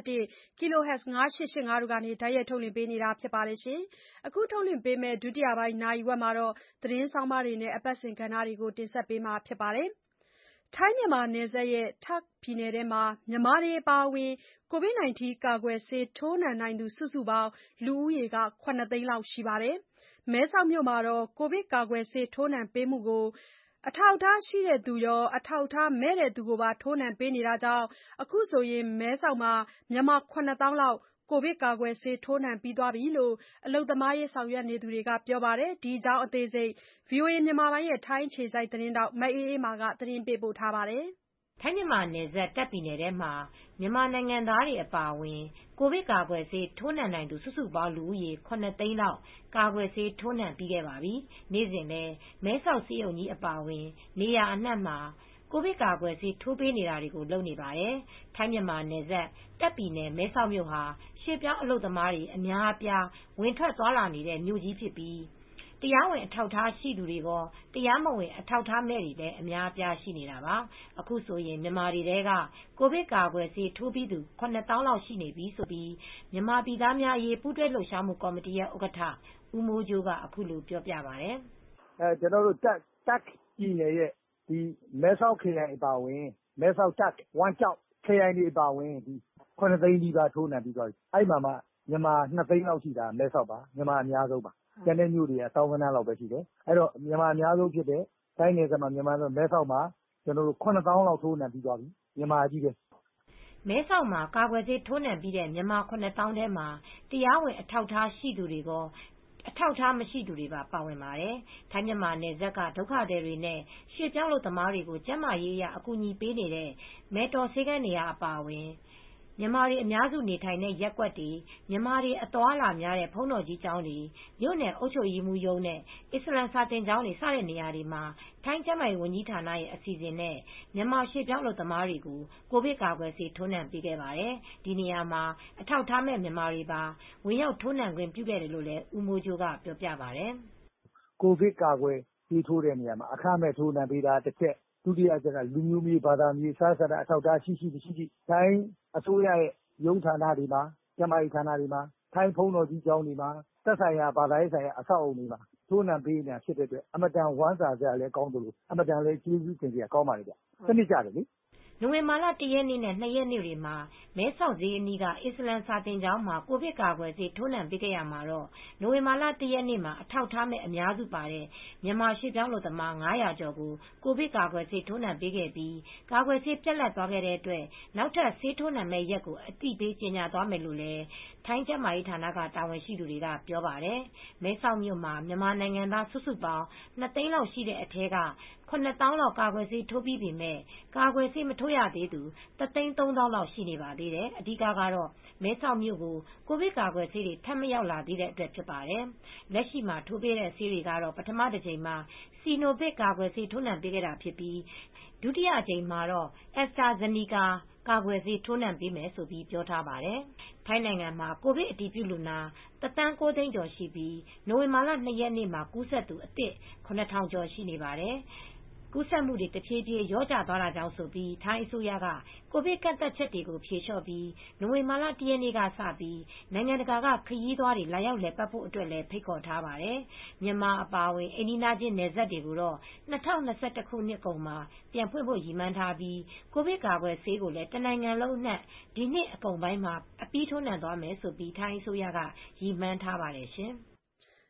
kHz ၅၈၈၅ တို့ကနေ တိုက်ရိုက်ထုတ်လွှင့်ပေးနေတာဖြစ်ပါတယ်။ အခုထုတ်လွှင့်ပေးမယ့် ဒုတိယပိုင်း နာရီဝက်မှာတော့ သတင်းဆောင်းပါးတွေနဲ့ အပတ်စဉ်ကဏ္ဍတွေကို တင်ဆက်ပေးမှာဖြစ်ပါတယ်။ ထိုင်း-မြန်မာနယ်စပ် တာ့ခ်ပြည်နယ်ထဲမှာ မြန်မာတွေအပါအဝင် ကိုဗစ် ၁၉ ကာကွယ်ဆေးထိုးနှံနိုင်သူ စုစုပေါင်း လူဦးရေ ၇ သိန်းလောက်ရှိပါတယ်။ မဲဆောက်မြို့မှာတော့ ကိုဗစ်ကာကွယ်ဆေးထိုးနှံပေးမှုကို အထောက်အထားရှိသူရော အထောက်အထားမဲ့သူကိုပါ ထိုးနှံပေးနေတာကြောင့် အခုဆိုရင် မဲဆောက်မှာ မြန်မာ ၇ သောင်းလောက် ကိုဗစ်ကာကွယ်ဆေးထိုးနှံပြီးသွားပြီလို့ အလုပ်သမားရေးဆောင်ရွက်နေသူတွေက ပြောပါတယ်။ ဒီအကြောင်း ဗွီအိုအေ မြန်မာပိုင်း ထိုင်းအခြေစိုက်သတင်းထောက် မအေးအေးမာက သတင်းပေးပို့ထားပါတယ်။ထိုင်း-မြန်မာနယ်စပ် တာ့ခ်ပြည်နယ်ထဲမှာ မြန်မာနိုင်ငံသားတွေအပါအဝင် ကိုဗစ်ကာကွယ်ဆေးထိုးနှံနိုင်သူ စုစုပေါင်းလူဦးရေ ၇ သိန်းလောက် ကာကွယ်ဆေးထိုးနှံပြီးခဲ့ပါပြီ။ နေ့စဉ်ပဲ မဲဆောက်ဆေးရုံကြီးအပါအဝင် နေရာအနှံ့မှာ ကိုဗစ်ကာကွယ်ဆေးထိုးပေးနေတာတွေကို လုပ်နေပါတယ်။ ထိုင်း-မြန်မာနယ်စပ် တာ့ခ်ပြည်နယ် မဲဆောက်မြို့ဟာ ရွှေ့ပြောင်းအလုပ်သမားတွေ အများအပြား ဝင်ထွက်သွားလာနေတဲ့ မြို့ကြီးဖြစ်ပြီး တရားဝင်အထောက်အထားရှိသူတွေရော တရားမဝင် အထောက်အထားမဲ့တွေလည်း အများအပြားရှိနေတာပါ။ အခုဆိုရင် မြန်မာတွေထဲက ကိုဗစ်ကာကွယ်ဆေးထိုးပြီးသူ ၇ သောင်းလောက်ရှိနေပြီလို့ မြန်မာပြည်သားများအရေး ပူးတွဲလှုပ်ရှားမှုကော်မတီရဲ့ ဥက္ကဋ္ဌ ဦးမိုးကြိုးက အခုလိုပြောပြပါတယ်။ “ကျနော်တို့ တာ့ခ်ပြည်နယ်ရဲ့ မဲဆောက်ခရိုင်အပါအဝင် မဲဆောက်၊ တာ့ခ်၊ ဝမ်ကျော်က ခရိုင်တွေအပါအဝင် ၇ သိန်းနီးပါးထိုးနှံပြီးသွားပြီ။ အဲဒီမှာမှ မြန်မာ ၂ သိန်းလောက်ရှိတာ မဲဆောက်ပါ။ မြန်မာအများဆုံးပါ။ ကျန်တဲ့မြို့တွေက သောင်းဂဏန်းလောက်ပဲရှိတယ်။ အဲဒီတော့ မြန်မာအများဆုံးဖြစ်တဲ့ ထိုင်းနယ်စပ်မှာ မဲဆောက်မှာ ၇ သောင်းလောက်ထိုးနှံပြီးသွားပြီ။ မြန်မာချည်းပဲ။ ” မဲဆောက်မှာ ကာကွယ်ဆေးထိုးနှံပြီးတဲ့ မြန်မာ ၇ သောင်းထဲမှာ တရားဝင်အထောက်အထားရှိသူတွေရော အထောက်အထားမရှိသူတွေပါ ပါဝင်ပါတယ်။ ထိုင်း-မြန်မာနယ်စပ်က ဒုက္ခသည်တွေနဲ့ ရွှေ့ပြောင်းအလုပ်သမားတွေကို ကျန်းမာရေးအရ အကူအညီပေးနေတဲ့ မယ်တော်ဆေးခန်းနေရာအပါအဝင် မြန်မာတွေအများစုနေထိုင်တဲ့ ရပ်ကွက်တွေ၊ မြန်မာတွေအသွားအလာများတဲ့ ဘုန်းတော်ကြီးကျောင်းတွေ၊ မြို့နယ်အုပ်ချုပ်ရေးမှူးရုံးနဲ့ အစ္စလာမ်စာသင်ကျောင်းတွေ စတဲ့နေရာတွေမှာ ထိုင်းကျန်းမာရေးဝန်ကြီးဌာနရဲ့ အစီအစဉ်နဲ့ မြန်မာရွှေ့ပြောင်းအလုပ်သမားတွေကို ကိုဗစ်ကာကွယ်ဆေးထိုးနှံပေးခဲ့ပါတယ်။ ဒီနေရာမှာ အထောက်အထားမဲ့ မြန်မာတွေပါ ဝင်ရောက်ထိုးနှံခွင့်ပြုခဲ့တယ်လို့လည်း ဦးမိုးကြိုးက ပြောပြပါတယ်။ “ကိုဗစ်ကာကွယ်ဆေးထိုးတဲ့နေရာမှာ အခမဲ့ထိုးနှံပေးတာတချက်၊ ဒုတိယအချက်က လူမျိုးမရွေး၊ ဘာသာမရွေး အထောက်အထားရှိရှိ မရှိရှိ ထိုင်းအစိုးရရဲ့ရုံးဌာနတွေမှာ ကျန်းမာရေးဌာနတွေမှာ ထိုင်းဘုန်းတော်ကြီးကျောင်းတွေမှာ သက်ဆိုင်ရာဘာသာရေးဆိုင်ရာ အဆောက်အအုံတွေမှာ ထိုးနှံပေးနေတာဖြစ်တဲ့အတွက် အင်မတန်ဝမ်းသာစရာလည်းကောင်းသလို အင်မတန်လည်း ကျေးဇူးတင်စရာကောင်းပါတယ်ဗျ။ စနစ်ကျတယ်လေ။” နိုဝင်ဘာလ ၁ ရက်နေ့နဲ့ ၂ ရက်နေ့တွေမှာ မဲဆောက်ဈေးအနီးက အစ္စလာမ်စာသင်ကျောင်းမှာ ကိုဗစ်ကာကွယ်ဆေးထိုးနှံပေးခဲ့ရာမှာတော့ နိုဝင်ဘာလ ၁ ရက်နေ့မှာ အထောက်အထားမဲ့အများစုပါတဲ့ မြန်မာရွှေ့ပြောင်းအလုပ်သမား ၅၀၀ ကျော်ကို ကိုဗစ်ကာကွယ်ဆေးထိုးနှံပေးခဲ့ပြီး ကာကွယ်ဆေးပြတ်လပ်သွားတဲ့အတွက် နောက်ထပ်ဆေးထိုးနှံမယ့်ရက်ကို အသိပေးကြေညာသွားမယ်လို့လည်း ထိုင်းကျန်းမာရေးဌာနက တာဝန်ရှိသူတွေက ပြောပါတယ်။ မဲဆောက်မြို့မှာ မြန်မာနိုင်ငံသား စုစုပေါင်း ၂ သိန်းလောက်ရှိတဲ့အထဲက ၇ သောင်းလောက် ကာကွယ်ဆေးထိုးပြီးပေမဲ့ ကာကွယ်ဆေးမထိုးရသေးသူ ၁ သိန်း ၃ သောင်းလောက် ရှိနေပါသေးတယ်။ အဓိကတော့ မဲဆောက်မြို့ကို ကိုဗစ်ကာကွယ်ဆေးတွေ ထပ်မရောက်လာသေးတဲ့အတွက် ဖြစ်ပါတယ်။ လက်ရှိမှာ ထိုးပေးတဲ့ဆေးတွေကတော့ ပထမတကြိမ်မှာ Sinovac ကာကွယ်ဆေးထိုးနှံပေးခဲ့တာဖြစ်ပြီး ဒုတိယအကြိမ်မှာတော့ Astrazeneca ကာကွယ်ဆေးထိုးနှံပေးမယ်လို့ ပြောထားပါတယ်။ ထိုင်းနိုင်ငံမှာ ကိုဗစ်အတည်ပြုလူနာ ၁ သန်း ၉ သိန်းကျော်ရှိပြီး နိုဝင်ဘာလ ၂ ရက်နေ့မှာ ကူးစက်သူအသစ် ၇ ထောင်ကျော်ရှိနေပါတယ်။ ကူးစက်မှုတွေ တဖြည်းဖြည်း လျော့ကျသွားတာကြောင့်ဆိုပြီး ထိုင်းအစိုးရက ကိုဗစ်ကန့်သတ်ချက်တွေကို ဖြေလျှော့ပြီး နိုဝင်ဘာလ ၁ ရက်နေ့ကစပြီး နိုင်ငံတကာက ခရီးသွားတွေ လာရောက်လည်ပတ်ဖို့အတွက်လည်း ဖိတ်ခေါ်ထားပါတယ်။ မြန်မာအပါအဝင် အိမ်နီးချင်းနယ်စပ်တွေကိုတော့ ၂၀၂၁ ခုနှစ်ကုန်မှာ ပြန်ဖွင့်ဖို့ ရည်မှန်းထားပြီး ကိုဗစ်ကာကွယ်ဆေးကိုလည်း တနိုင်ငံလုံးအနှံ့ ဒီနှစ်အကုန်ပိုင်းမှာ အပြီးထိုးနှံသွားမယ်လို့ ထိုင်းအစိုးရက ရည်မှန်းထားပါတယ်ရှင်။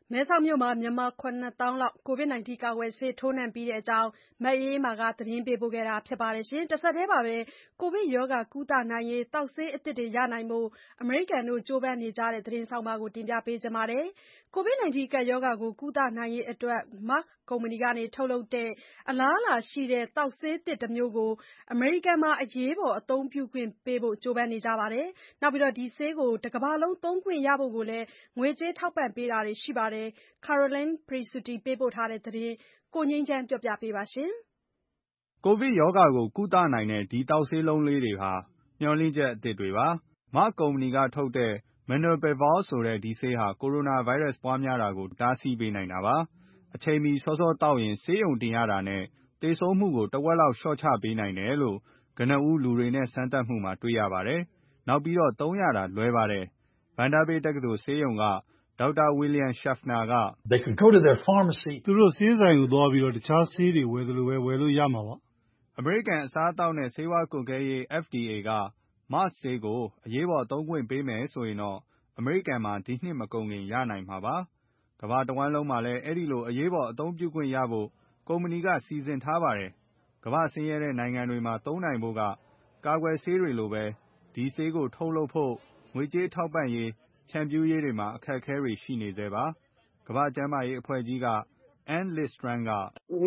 မဲဆောက်မြို့မှာမြန်မာခုနှစ်သောင်းလောက် ကိုဗစ် ၁၉ ကာကွယ်ဆေးထိုးနှံပြီးတဲ့အကြောင်း မအေးအေးမာကသတင်းပေးပို့ထားပါတယ်။ တဆက်တည်းမှာပဲ ကိုဗစ်ရောဂါကုသနိုင်ရေး သောက်ဆေးအသစ်တွေရနိုင်ဖို့ အမေရိကန်တို့ကြိုးပမ်းနေကြတဲ့သတင်းဆောင်းပါးကို တင်ပြပေးချင်ပါတယ်။ ကိုဗစ် ၁၉ ကပ်ရောဂါကိုကုသနိုင်ရေးအတွက် Merck ကုမ္ပဏီကထုတ်လုပ်တဲ့ အလားအလာရှိတဲ့ သောက်ဆေးသစ်တမျိုးကို အမေရိကန်မှာ အရေးပေါ်အသုံးပြုခွင့်ပေးဖို့ ကြိုးပမ်းနေကြပါတယ်။ ဒီဆေးကို တကမ္ဘာလုံးသုံးခွင့်ရဖို့လည်း ငွေကြေးထောက်ပံ့ပေးတာတွေရှိပါတယ်။ Caroline Presutti ပေးပို့တဲ့သတင်းကို ကိုငြိမ်းချမ်းက တင်ပြပေးထားပါတယ်။ ကိုဗစ်ရောဂါကိုကုသနိုင်တဲ့ဒီသောက်ဆေးလုံးလေးတွေဟာ မျှော်လင့်ချက်အသစ်တွေပါ။ Merck ကုမ္ပဏီကထုတ်တဲ့ Molnupiravir ဆိုတဲ့ဒီဆေးဟာ ကိုရိုနာဗိုင်းရပ်စ်ပွားများတာကိုတားဆီးပေးနိုင်တာပါ။ အချိန်မီစောစောသောက်ရင် ဆေးရုံတင်ရတာနဲ့ သေဆုံးမှုကိုတဝက်လောက်လျှော့ချပေးနိုင်တယ်လို့ ကနဦးလူတွေနဲ့စမ်းသပ်မှုမှာတွေ့ရပါတယ်။ နောက်ပြီးသုံးရတာလွယ်ပါတယ်။ Vanderbilt တက္ကသိုလ်ဆေးရုံက ဒေါက်တာ William Schaffner ကသူတို့ဆေးဆိုင်ကိုသွားပြီး တခြားဆေးတွေဝယ်သလိုဝယ်လို့ရမှာပါ။ အမေရိကန်အစားအသောက်နဲ့ဆေးဝါးကွပ်ကဲရေး F D A က Merck ဆေးကို အရေးပေါ်သုံးခွင့်ပေးမယ်ဆိုရင်တော့ အမေရိကန်မှာ ဒီနှစ်မကုန်ခင်ရနိုင်မှာပါ။ ကမ္ဘာတဝန်းလုံးမှာလည်း အဲဒီလိုအရေးပေါ်အသုံးပြုခွင့်ရဖို့ ကုမ္ပဏီကစီစဉ်ထားပါတယ်။ ကမ္ဘာ့ဆင်းရဲတဲ့နိုင်ငံတွေမှာသုံးနိုင်ဖို့က ကာကွယ်ဆေးတွေလိုပဲ ဒီဆေးကိုထုတ်လုပ်ဖို့ ငွေကြေးထောက်ပံ့ရေး ဖြန့်ဖြူးရေးတွေမှာ အခက်အခဲတွေရှိနေဆဲပါ။ ကမ္ဘာ့ကျန်းမာရေးအဖွဲ့ကြီးက Ann Lidstrom ကဒါ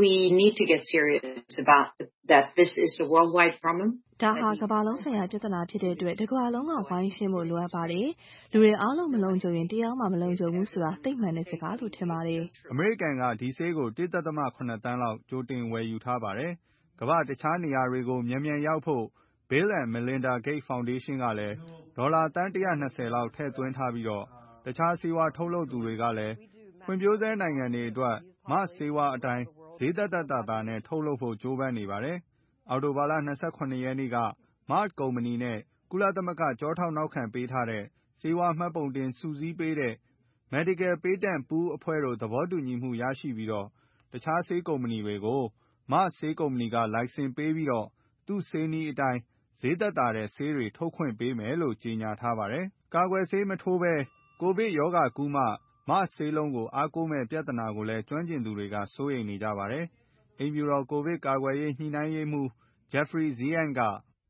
ဟာကမ္ဘာလုံးဆိုင်ရာပြဿနာဖြစ်တဲ့အတွက် တကမ္ဘာလုံးကဝိုင်းရှင်းဖို့လိုအပ်ပါတယ်။ လူတွေအားလုံးမလုံခြုံရင် တယောက်မှမလုံခြုံဘူးဆိုတာ သိပ်မှန်တဲ့စကားလို့ထင်ပါတယ်။ အမေရိကန်က ဒီဆေးကို ၁.၇ သန်းလောက် ကြိုတင်ဝယ်ယူထားပါတယ်။ ကမ္ဘာ့တခြားနေရာတွေကို မြန်မြန်ရောက်ဖို့ Bill and Melinda Gates Foundation ကလည်း ဒေါ်လာသန်း ၁၂၀ လောက်ထည့်သွင်းထားပြီး တခြားဆေးဝါးထုတ်လုပ်သူတွေကလည်း ဖွံ့ဖြိုးဆဲနိုင်ငံတွေအတွက် Merck ဆေးဝါးအတိုင်း ဈေးသက်သက်သာသာနဲ့ထုတ်လုပ်ဖို့ကြိုးပမ်းနေပါတယ်။ အောက်တိုဘာလ ၂၇ ရက်နေ့က Merck ကုမ္ပဏီနဲ့ ကုလသမဂ္ဂကျောထောက်နောက်ခံပေးထားတဲ့ ဆေးဝါးမှတ်ပုံတင်စုစည်းပေးတဲ့ Medical Patent Pool အဖွဲ့တို့ သဘောတူညီမှုရရှိပြီး တခြားဆေးကုမ္ပဏီတွေကို Merck ဆေးကုမ္ပဏီက လိုင်စင်ပေးပြီး သူ့ဆေးနည်းအတိုင်း ဈေးသက်သာတဲ့ဆေးတွေထုတ်ခွင့်ပေးမယ်လို့ ကြေညာထားပါတယ်။ ကာကွယ်ဆေးမထိုးဘဲ ကိုဗစ်ရောဂါကုမှ Merck ဆေးလုံးကိုအားကိုးမယ့်ပြဿနာကိုလည်း ကျွမ်းကျင်သူတွေကစိုးရိမ်နေကြပါတယ်။ အိမ်ဖြူတော်ကိုဗစ်ကာကွယ်ရေးညှိနှိုင်းရေးမှူး Jeffrey Zients က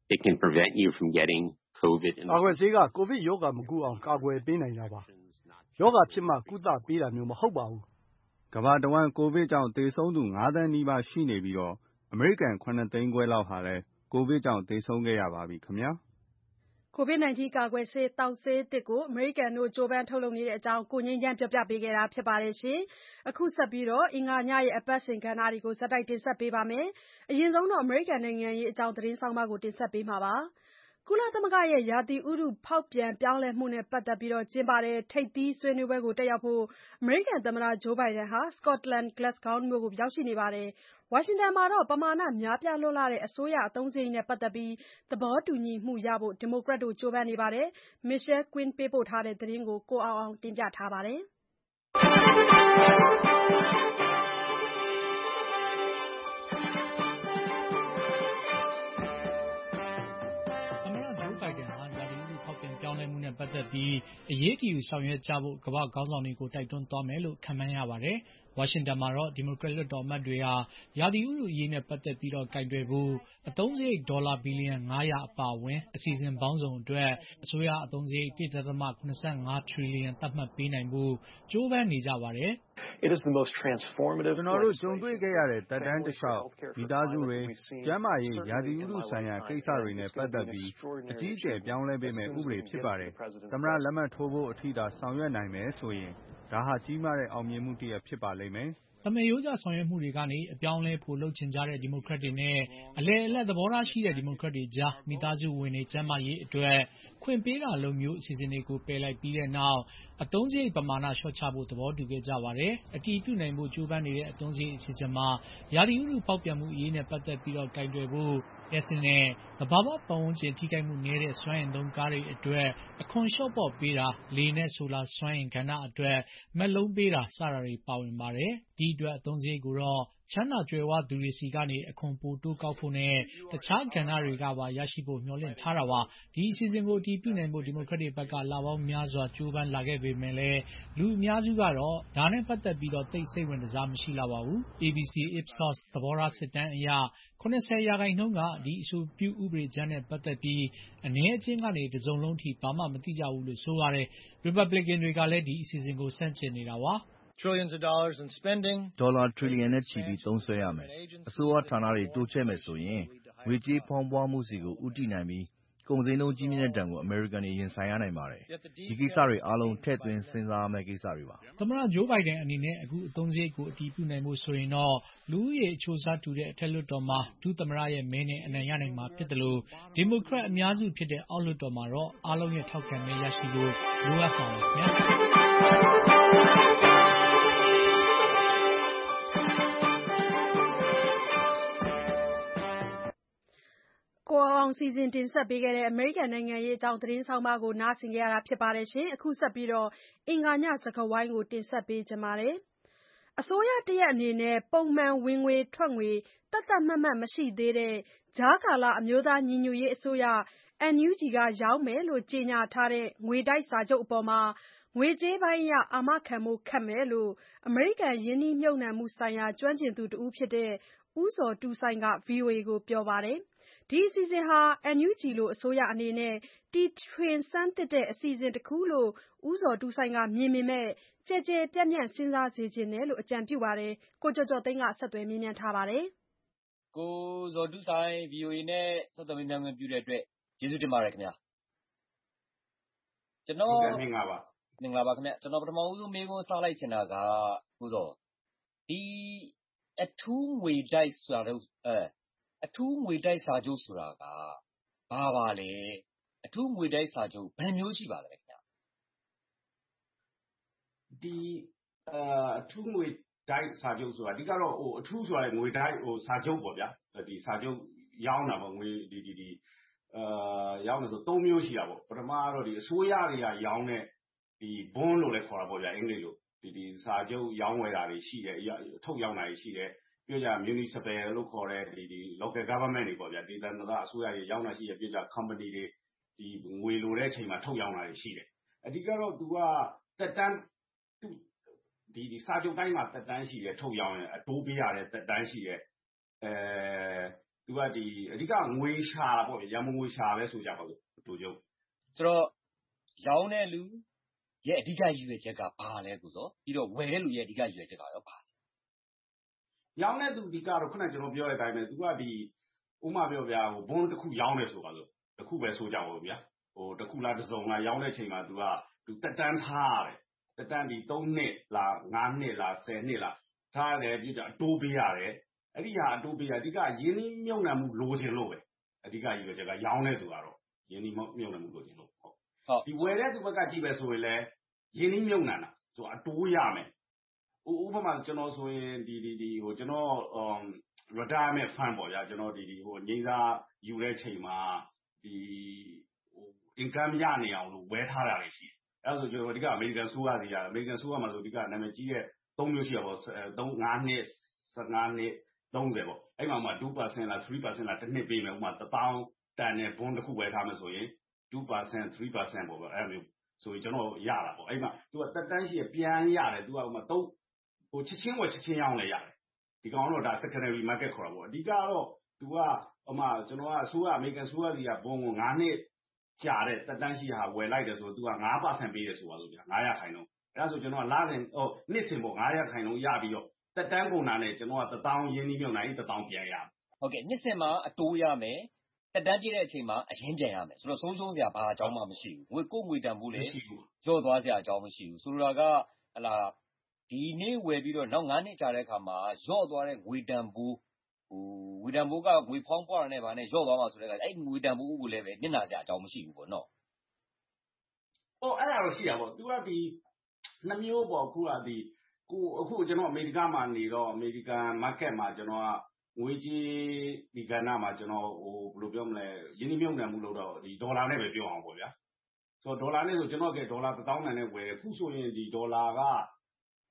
ကာကွယ်ဆေးက ကိုဗစ်ရောဂါမကူးအောင်ကာကွယ်ပေးနိုင်တာပါ။ ရောဂါဖြစ်မှကုသပေးတာမျိုးမဟုတ်ပါဘူး။ ကမ္ဘာတဝန်းကိုဗစ်ကြောင့်သေဆုံးသူ ငါးသန်းနီးပါးရှိနေပြီး အမေရိကန် ခုနှစ်သိန်းခွဲလောက်ဟာလည်း ကိုဗစ်ကြောင့်သေဆုံးခဲ့ရပါပြီခင်ဗျာ။ ကိုဗစ် ၁၉ ကာကွယ်ဆေးသောက်ဆေးအသစ်ကို အမေရိကန်တို့ကြိုးပမ်းထုတ်လုပ်နေတဲ့အကြောင်း ကိုငြိမ်းချမ်းက ပြောပြပေးထားပါတယ်။ အခုဆက်ပြီး အင်္ဂါညရဲ့အပတ်စဉ်ကဏ္ဍတွေကို ဆက်တိုက်တင်ဆက်ပေးပါမယ်။ အရင်ဆုံး အမေရိကန်နိုင်ငံရေးအကြောင်းသတင်းဆောင်းပါးကို တင်ဆက်ပေးမှာပါ။ ကုလသမဂ္ဂရဲ့ ရာသီဥတုဖောက်ပြန်ပြောင်းလဲမှုနဲ့ပတ်သက်ပြီးကျင်းပတဲ့ ထိပ်သီးဆွေးနွေးပွဲကိုတက်ရောက်ဖို့ အမေရိကန်သမ္မတ Joe Biden ဟာ Scotland Glasgow မြို့ကိုရောက်ရှိနေပါတယ်။ ဝါရှင်တန်မှာတော့ ပမာဏများပြားလွန်းလှတဲ့ အစိုးရအသုံးစရိတ်နဲ့ပတ်သက်ပြီး သဘောတူညီမှုရဖို့ ဒီမိုကရက်တို့ကြိုးပမ်းနေပါတယ်။ Michelle Quinn ပေးပို့တဲ့သတင်းကို ကိုအောင်အောင်က တင်ပြထားပါတယ်။သမ္မတ Joe Biden ဟာ ရာသီဥတုဖောက်ပြန်ပြောင်းလဲမှုနဲ့ပတ်သက်ပြီး အရေးတယူဆောင်ရွက်ကြဖို့ ကမ္ဘာ့ခေါင်းဆောင်တွေကိုတိုက်တွန်းသွားမယ်လို့ ခန့်မှန်းရပါတယ်။ ဝါရှင်တန်မှာတော့ ဒီမိုကရက်လွှတ်တော်အမတ်တွေဟာ ရာသီဥတုအရေးနဲ့ပတ်သက်ပြီးကိုင်တွယ်ဖို့ အသုံးစရိတ်ဒေါ်လာဘီလီယံ ၅၀၀ အပါအဝင် အစီအစဉ်ပေါင်းစုံအတွက် အစိုးရအသုံးစရိတ် ၁.၇၅ ထရီလီယံ သတ်မှတ်ပေးနိုင်ဖို့ ကြိုးပမ်းနေကြပါတယ်။ “ကျနော်တို့ကြုံတွေ့ခဲ့ရတဲ့သက်တမ်းတလျှောက် မိသားစုတွေ၊ ကျန်းမာရေး၊ ရာသီဥတုဆိုင်ရာကိစ္စတွေနဲ့ပတ်သက်ပြီး အကြီးအကျယ်ပြောင်းလဲပေးမယ့်ဥပဒေဖြစ်ပါတယ်။ သမ္မတလက်မှတ်ထိုးဖို့အထိသာဆောင်ရွက်နိုင်မယ်ဆိုရင် ဒါဟာကြီးမားတဲ့အောင်မြင်မှုတရပ်ဖြစ်ပါလိမ့်မယ်။ ” သမားရိုးကျဆောင်ရွက်မှုတွေကနေ အပြောင်းအလဲပိုလုပ်ချင်ကြတဲ့ဒီမိုကရက်တွေနဲ့ အလယ်အလတ်သဘောထားရှိတဲ့ဒီမိုကရက်တွေကြား မိသားစုဝင်တွေကျန်းမာရေးအတွက်ခွင့်ပေးတာလိုမျိုးအစီအစဉ်တွေကိုပယ်လိုက်ပြီးတဲ့နောက် အသုံးစရိတ်ပမာဏလျှော့ချဖို့သဘောတူခဲ့ကြပါတယ်။ အတည်ပြုနိုင်ဖို့ကြိုးပမ်းနေတဲ့အသုံးစရိတ်အစီအစဉ်မှာ ရာသီဥတုဖောက်ပြန်မှုအရေးနဲ့ပတ်သက်ပြီးကိုင်တွယ်ဖို့ လျှပ်စစ်နဲ့ သဘာဝပတ်ဝန်းကျင်ထိခိုက်မှုနည်းတဲ့စွမ်းအင်သုံးကားတွေအတွက်အခွန်လျှော့ပေါ့ပေးတာ၊ လေနဲ့ဆိုလာစွမ်းအင်ကဏ္ဍအတွက်မက်လုံးပေးတာ စတာတွေပါဝင်ပါတယ်။ ဒီအတွက်အသုံးစရိတ်ကိုတော့ချမ်းသာကြွယ်ဝသူတွေဆီကနေအခွန်ပိုတိုးကောက်ဖို့နဲ့တခြားကဏ္ဍတွေကပါရရှိဖို့မျှော်လင့်ထားတာပါ။ဒီအစီအစဉ်ကိုအတည်ပြုနိုင်ဖို့ဒီမိုကရက်တွေဘက်ကလပေါင်းများစွာကြိုးပမ်းလာခဲ့ပေမဲ့လည်းလူအများစုကတော့ဒါနဲ့ပတ်သက်ပြီးတော့သိစိတ်ဝင်စားမရှိလာပါဘူး။ A B C Ipsos သဘောထားစစ်တမ်းအရ၇၀ရာခိုင်နှုန်းကဒီအဆိုပြုဥပဒေကြမ်းနဲ့ပတ်သက်ပြီးအနည်းအကျဉ်းကနေတစုံလုံးထိဘာမှမသိကြဘူးလို့ဆိုပါတယ်။ Republican တွေကလည်းဒီအစီအစဉ်ကိုဆန့်ကျင်နေတာပါ။ Trillions of dollars in spending ဒေါ်လာထရီလီယံနဲ့ချီပြီးသုံးစွဲရမယ်။အစိုးရဌာနတွေတိုးချဲ့မယ်ဆိုရင်ငွေကြေးဖောင်းပွမှုဆီကိုဦးတည်နိုင်ပြီးကုန်ဈေးနှုန်းကြီးမြင့်တဲ့ဒဏ်ကိုအမေရိကန်တွေရင်ဆိုင်ရနိုင်ပါတယ်။ဒီကိစ္စတွေအားလုံးထည့်သွင်းစဉ်းစားရမယ့်ကိစ္စတွေပါ။သမ္မတဂျိုးဘိုင်ဒန်အနေနဲ့အခုအသုံးစရိတ်ကိုအတည်ပြုနိုင်ဖို့ဆိုရင်တော့လူဦးရေအချိုးအစားတူတဲ့အထက်လွှတ်တော်မှာဒုသမ္မတရဲ့မဲနဲ့အနိုင်ရနိုင်မှာဖြစ်တယ်လို့ဒီမိုကရက်အများစုဖြစ်တဲ့အောက်လွှတ်တော်မှာတော့အားလုံးရဲ့ထောက်ခံမဲရရှိဖို့လိုအပ်ပါမယ်ခင်ဗျာ။ကိုအောင်စီစဉ်တင်ဆက်ပေးခဲ့တဲ့အမေရိကန်နိုင်ငံရေးအကြောင်းသတင်းဆောင်မကိုနားဆင်ကြရတာဖြစ်ပါတယ်ရှင်။အခုဆက်ပြီးတော့အင်္ဂါညစကားဝိုင်းကိုတင်ဆက်ပေးကြပါမယ်။အစိုးရတရက်အနေနဲ့ပုံမှန်ဝင်ငွေထွက်ငွေတတ်တတ်မှတ်မှတ်မရှိသေးတဲ့ကြားကာလအမျိုးသားညီညွတ်ရေးအစိုးရ N U G ကရောင်းမယ်လို့ကြေညာထားတဲ့ငွေတိုက်စာချုပ်အပေါ်မှာငွေကြေးပိုင်းအရအာမခံဖို့ခက်မယ်လို့အမေရိကန်ယင်းနှီးမြှုပ်နှံမှုဆိုင်ရာကျွမ်းကျင်သူတဦးဖြစ်တဲ့ဦးဇော်တူဆိုင်က ဗွီအိုအေကိုပြောပါတယ်။ဒီအစီအစဉ်ဟာ N U G လိုအစိုးရအနေနဲ့တီထွင်ဆန်းသစ်တဲ့အစီအစဉ်တခုလို့ဦးဇော်တူဆိုင်ကမြင်ပေမဲ့ကျယ်ကျယ်ပြန့်ပြန့်စဉ်းစားစေချင်တယ်လို့အကြံပြုပါတယ်။ကိုကျော်ကျော်သိန်းကဆက်သွယ်မေးမြန်းထားပါတယ်။ကိုဇော်တူဆိုင် ဗွီအိုအေနဲ့ဆက်သွယ်မေးမြန်းခွင့်ပြုတဲ့အတွက်ကျေးဇူးတင်ပါတယ်ခင်ဗျာ။ကျွန်တော်မင်္ဂလာပါမင်္ဂလာပါခင်ဗျာကျွန်တော်ပထမဦးဆုံးမေးခွန်းစလိုက်ချင်တာကကိုဇော်ဒီအထူးငွေတိုက်စာချုပ်အဲအထူးငွေတိုက်စာချုပ်ဆိုတာကဘာပါလဲအထူးငွေတိုက်စာချုပ်ဘယ်မျိုးရှိပါလဲခင်ဗျာဒီအထူးငွေတိုက်စာချုပ်ဆိုတာအဓိကတော့ဟိုအထူးဆိုတာငွေတိုက်ဟိုစာချုပ်ပေါ့ဗျာဒီစာချုပ်ရောင်းတာပေါ့ငွေဒီဒီဒီအာရောင်းတယ်ဆိုသုံးမျိုးရှိတာပေါ့ပထမကတော့ဒီအစိုးရတွေကရောင်းတဲ့ဒီ bond လို့လည်းခေါ်တာပေါ့ဗျာအင်္ဂလိပ်လိုဒီဒီစာချုပ်ရောင်းဝယ်တာတွေရှိတယ်ထုတ်ရောင်းတာတွေရှိတယ်ပြောကြ municipal လို့ခေါ်တဲ့ဒီဒီ local government တွေပေါ့ဗျာဒေသန္တရအစိုးရတွေရောင်းတာရှိတယ်ပြောကြ company တွေဒီငွေလိုတဲ့အချိန်မှာထုတ်ရောင်းတာတွေရှိတယ်အဓိကတော့ तू ကတက်တန်းဒီဒီစာချုပ်တိုင်းမှာတက်တန်းရှိတယ်ထုတ်ရောင်းရင်အတိုးပေးရတဲ့တက်တန်းရှိတယ်အဲ तू ကဒီအဓိကငွေရှာတာပေါ့ဗျာရမငွေရှာလဲဆိုကြပါလို့တူချုပ်ဆိုတော့ရောင်းတဲ့လူရဲ့အဓိကရည်ရွယ်ချက်ကဘာလဲကိုဆိုပြီးတော့ဝယ်တဲ့လူရဲ့အဓိကရည်ရွယ်ချက်ကရောဘာလဲရောင်းတဲ့သူဒီကတော့ခုနကျွန်တော်ပြောတဲ့အတိုင်းပဲ तू ကဒီဥမာပြောဗျာဟိုဘွန်းတစ်ခုရောင်းတယ်ဆိုပါလို့တစ်ခုပဲဆိုကြပါဦးဗျာဟိုတစ်ခုလားတစ်စုံလားရောင်းတဲ့အချိန်မှာ तू က तू တက်တန်းထားရတယ်တက်တန်းဒီသုံးနှစ်လားငါးနှစ်လားဆယ်နှစ်လားထားတယ်ပြကြအတိုးပေးရတယ်အဲ့ဒီဟာအတိုးပေးရအဓိကရင်းနှီးမြှုပ်နှံမှုလိုချင်လို့ပဲအဓိကရည်ရွယ်ချက်ကရောင်းတဲ့သူကတော့ရင်းနှီးမြှုပ်နှံမှုလိုချင်လို့ဟုတ်ဒီဝယ်တဲ့သူဘက်ကကြည့်ပဲဆိုရင်လည်းရင်းနှီးမြှုပ်နှံတာဆိုအတိုးရမယ်ဥပမာကျွန်တော်ဆိုရင်ဒီဒီဒီဟိုကျွန်တော် retirement fund ပေါ့ဗျာကျွန်တော်ဒီဒီဟိုငိမ့်စားယူတဲ့ချိန်မှာဒီဟို income ရနေအောင်လို့ဝယ်ထားတာတွေရှိတယ်အဲ့ဒါဆိုကျွန်တော်ဒီကအမေရိကန်ဆိုးရစီရအမေရိကန်ဆိုးရမှာဆိုဒီကနာမည်ကြီးတဲ့သုံးမျိုးရှိရပေါ့သုံးငါးနှစ်ဆယ်ငါးနှစ်သုံးဆယ်ပေါ့အဲ့မှာမှ two percent လား three percent လားတစ်နှစ်ပေးမယ်ဥပမာတစ်သောင်းတန်တဲ့ဘွန်းတစ်ခုဝယ်ထားမယ်ဆိုရင် two percent three percent ပေါ့ဗျအဲ့လိုမျိုးဆိုရင်ကျွန်တော်ရတာပေါ့အဲ့မှာ तू ကတက်တန်းရှိရပြန်ရတယ် तू ကဥပမာသုံးဟိုချက်ချင်းဝယ်ချက်ချင်းရောင်းလဲရတယ်ဒီကောင်တော့ဒါ secondary market ခေါ်တာပေါ့အဓိကတော့ तू ကဟိုမှာကျွန်တော်ကအစိုးရအမေရိကန်ဆိုးရစီကဘုံကိုငါးနှစ်ကြာတဲ့တက်တန်းရှိဟာဝယ်လိုက်တယ်ဆိုတော့ तू က five percent ပေးတယ်ဆိုပါလို့ဗျာnineရာခိုင်နှုန်းအဲ့ဒါဆိုကျွန်တော်ကလာစဉ်ဟိုနှစ်စဉ်ပေါ့nineရာခိုင်နှုန်းရပြီးတော့တက်တန်းကုန်တာနဲ့ကျွန်တော်ကone thousandရင်းနှီးမြှုပ်နှံone thousandပြန်ရဟုတ်ကဲ့နှစ်စဉ်မှာအတိုးရမယ်တက်တန်းပြည့်တဲ့အချိန်မှာအရင်ပြန်ရမယ်ဆိုတော့ဆုံးရှုံးစရာဘာအကြောင်းမှမရှိဘူးငွေကိုငွေတန်ဖို့လေကျော့သွားစရာအကြောင်းမရှိဘူးဆိုလိုတာကဟလာဒီနေ့ဝယ်ပြီးတော့နောက်nineနှစ်ကြာတဲ့အခါမှာရော့သွားတဲ့ငွေတန်ဖို့ဟိုငွေတန်ဖို့ကငွေဖောင်းပွားရတဲ့ဗာနဲ့ရော့သွားမှာဆိုတဲ့ကအဲ့ငွေတန်ဖို့ကိုလည်းပဲမျက်နှာစရာအကြောင်းမရှိဘူးပေါ့နော်ဟိုအဲ့ဒါတော့ရှိတာပေါ့ तू ကဒီနှစ်မျိုးပေါ့အခုကဒီကိုအခုကျွန်တော်အမေရိကန်မှာနေတော့အမေရိကန် market မှာကျွန်တော်ကငွေကြေးဒီကဏ္ဍမှာကျွန်တော်ဟိုဘယ်လိုပြောမလဲရင်းနှီးမြှုပ်နှံမှုလုပ်တော့ဒီဒေါ်လာနဲ့ပဲပြောအောင်ပေါ့ဗျာဆိုတော့ဒေါ်လာနဲ့ဆိုကျွန်တော်ကဒေါ်လာone thousandနဲ့ဝယ်တယ်ခုဆိုရင်ဒီဒေါ်လာက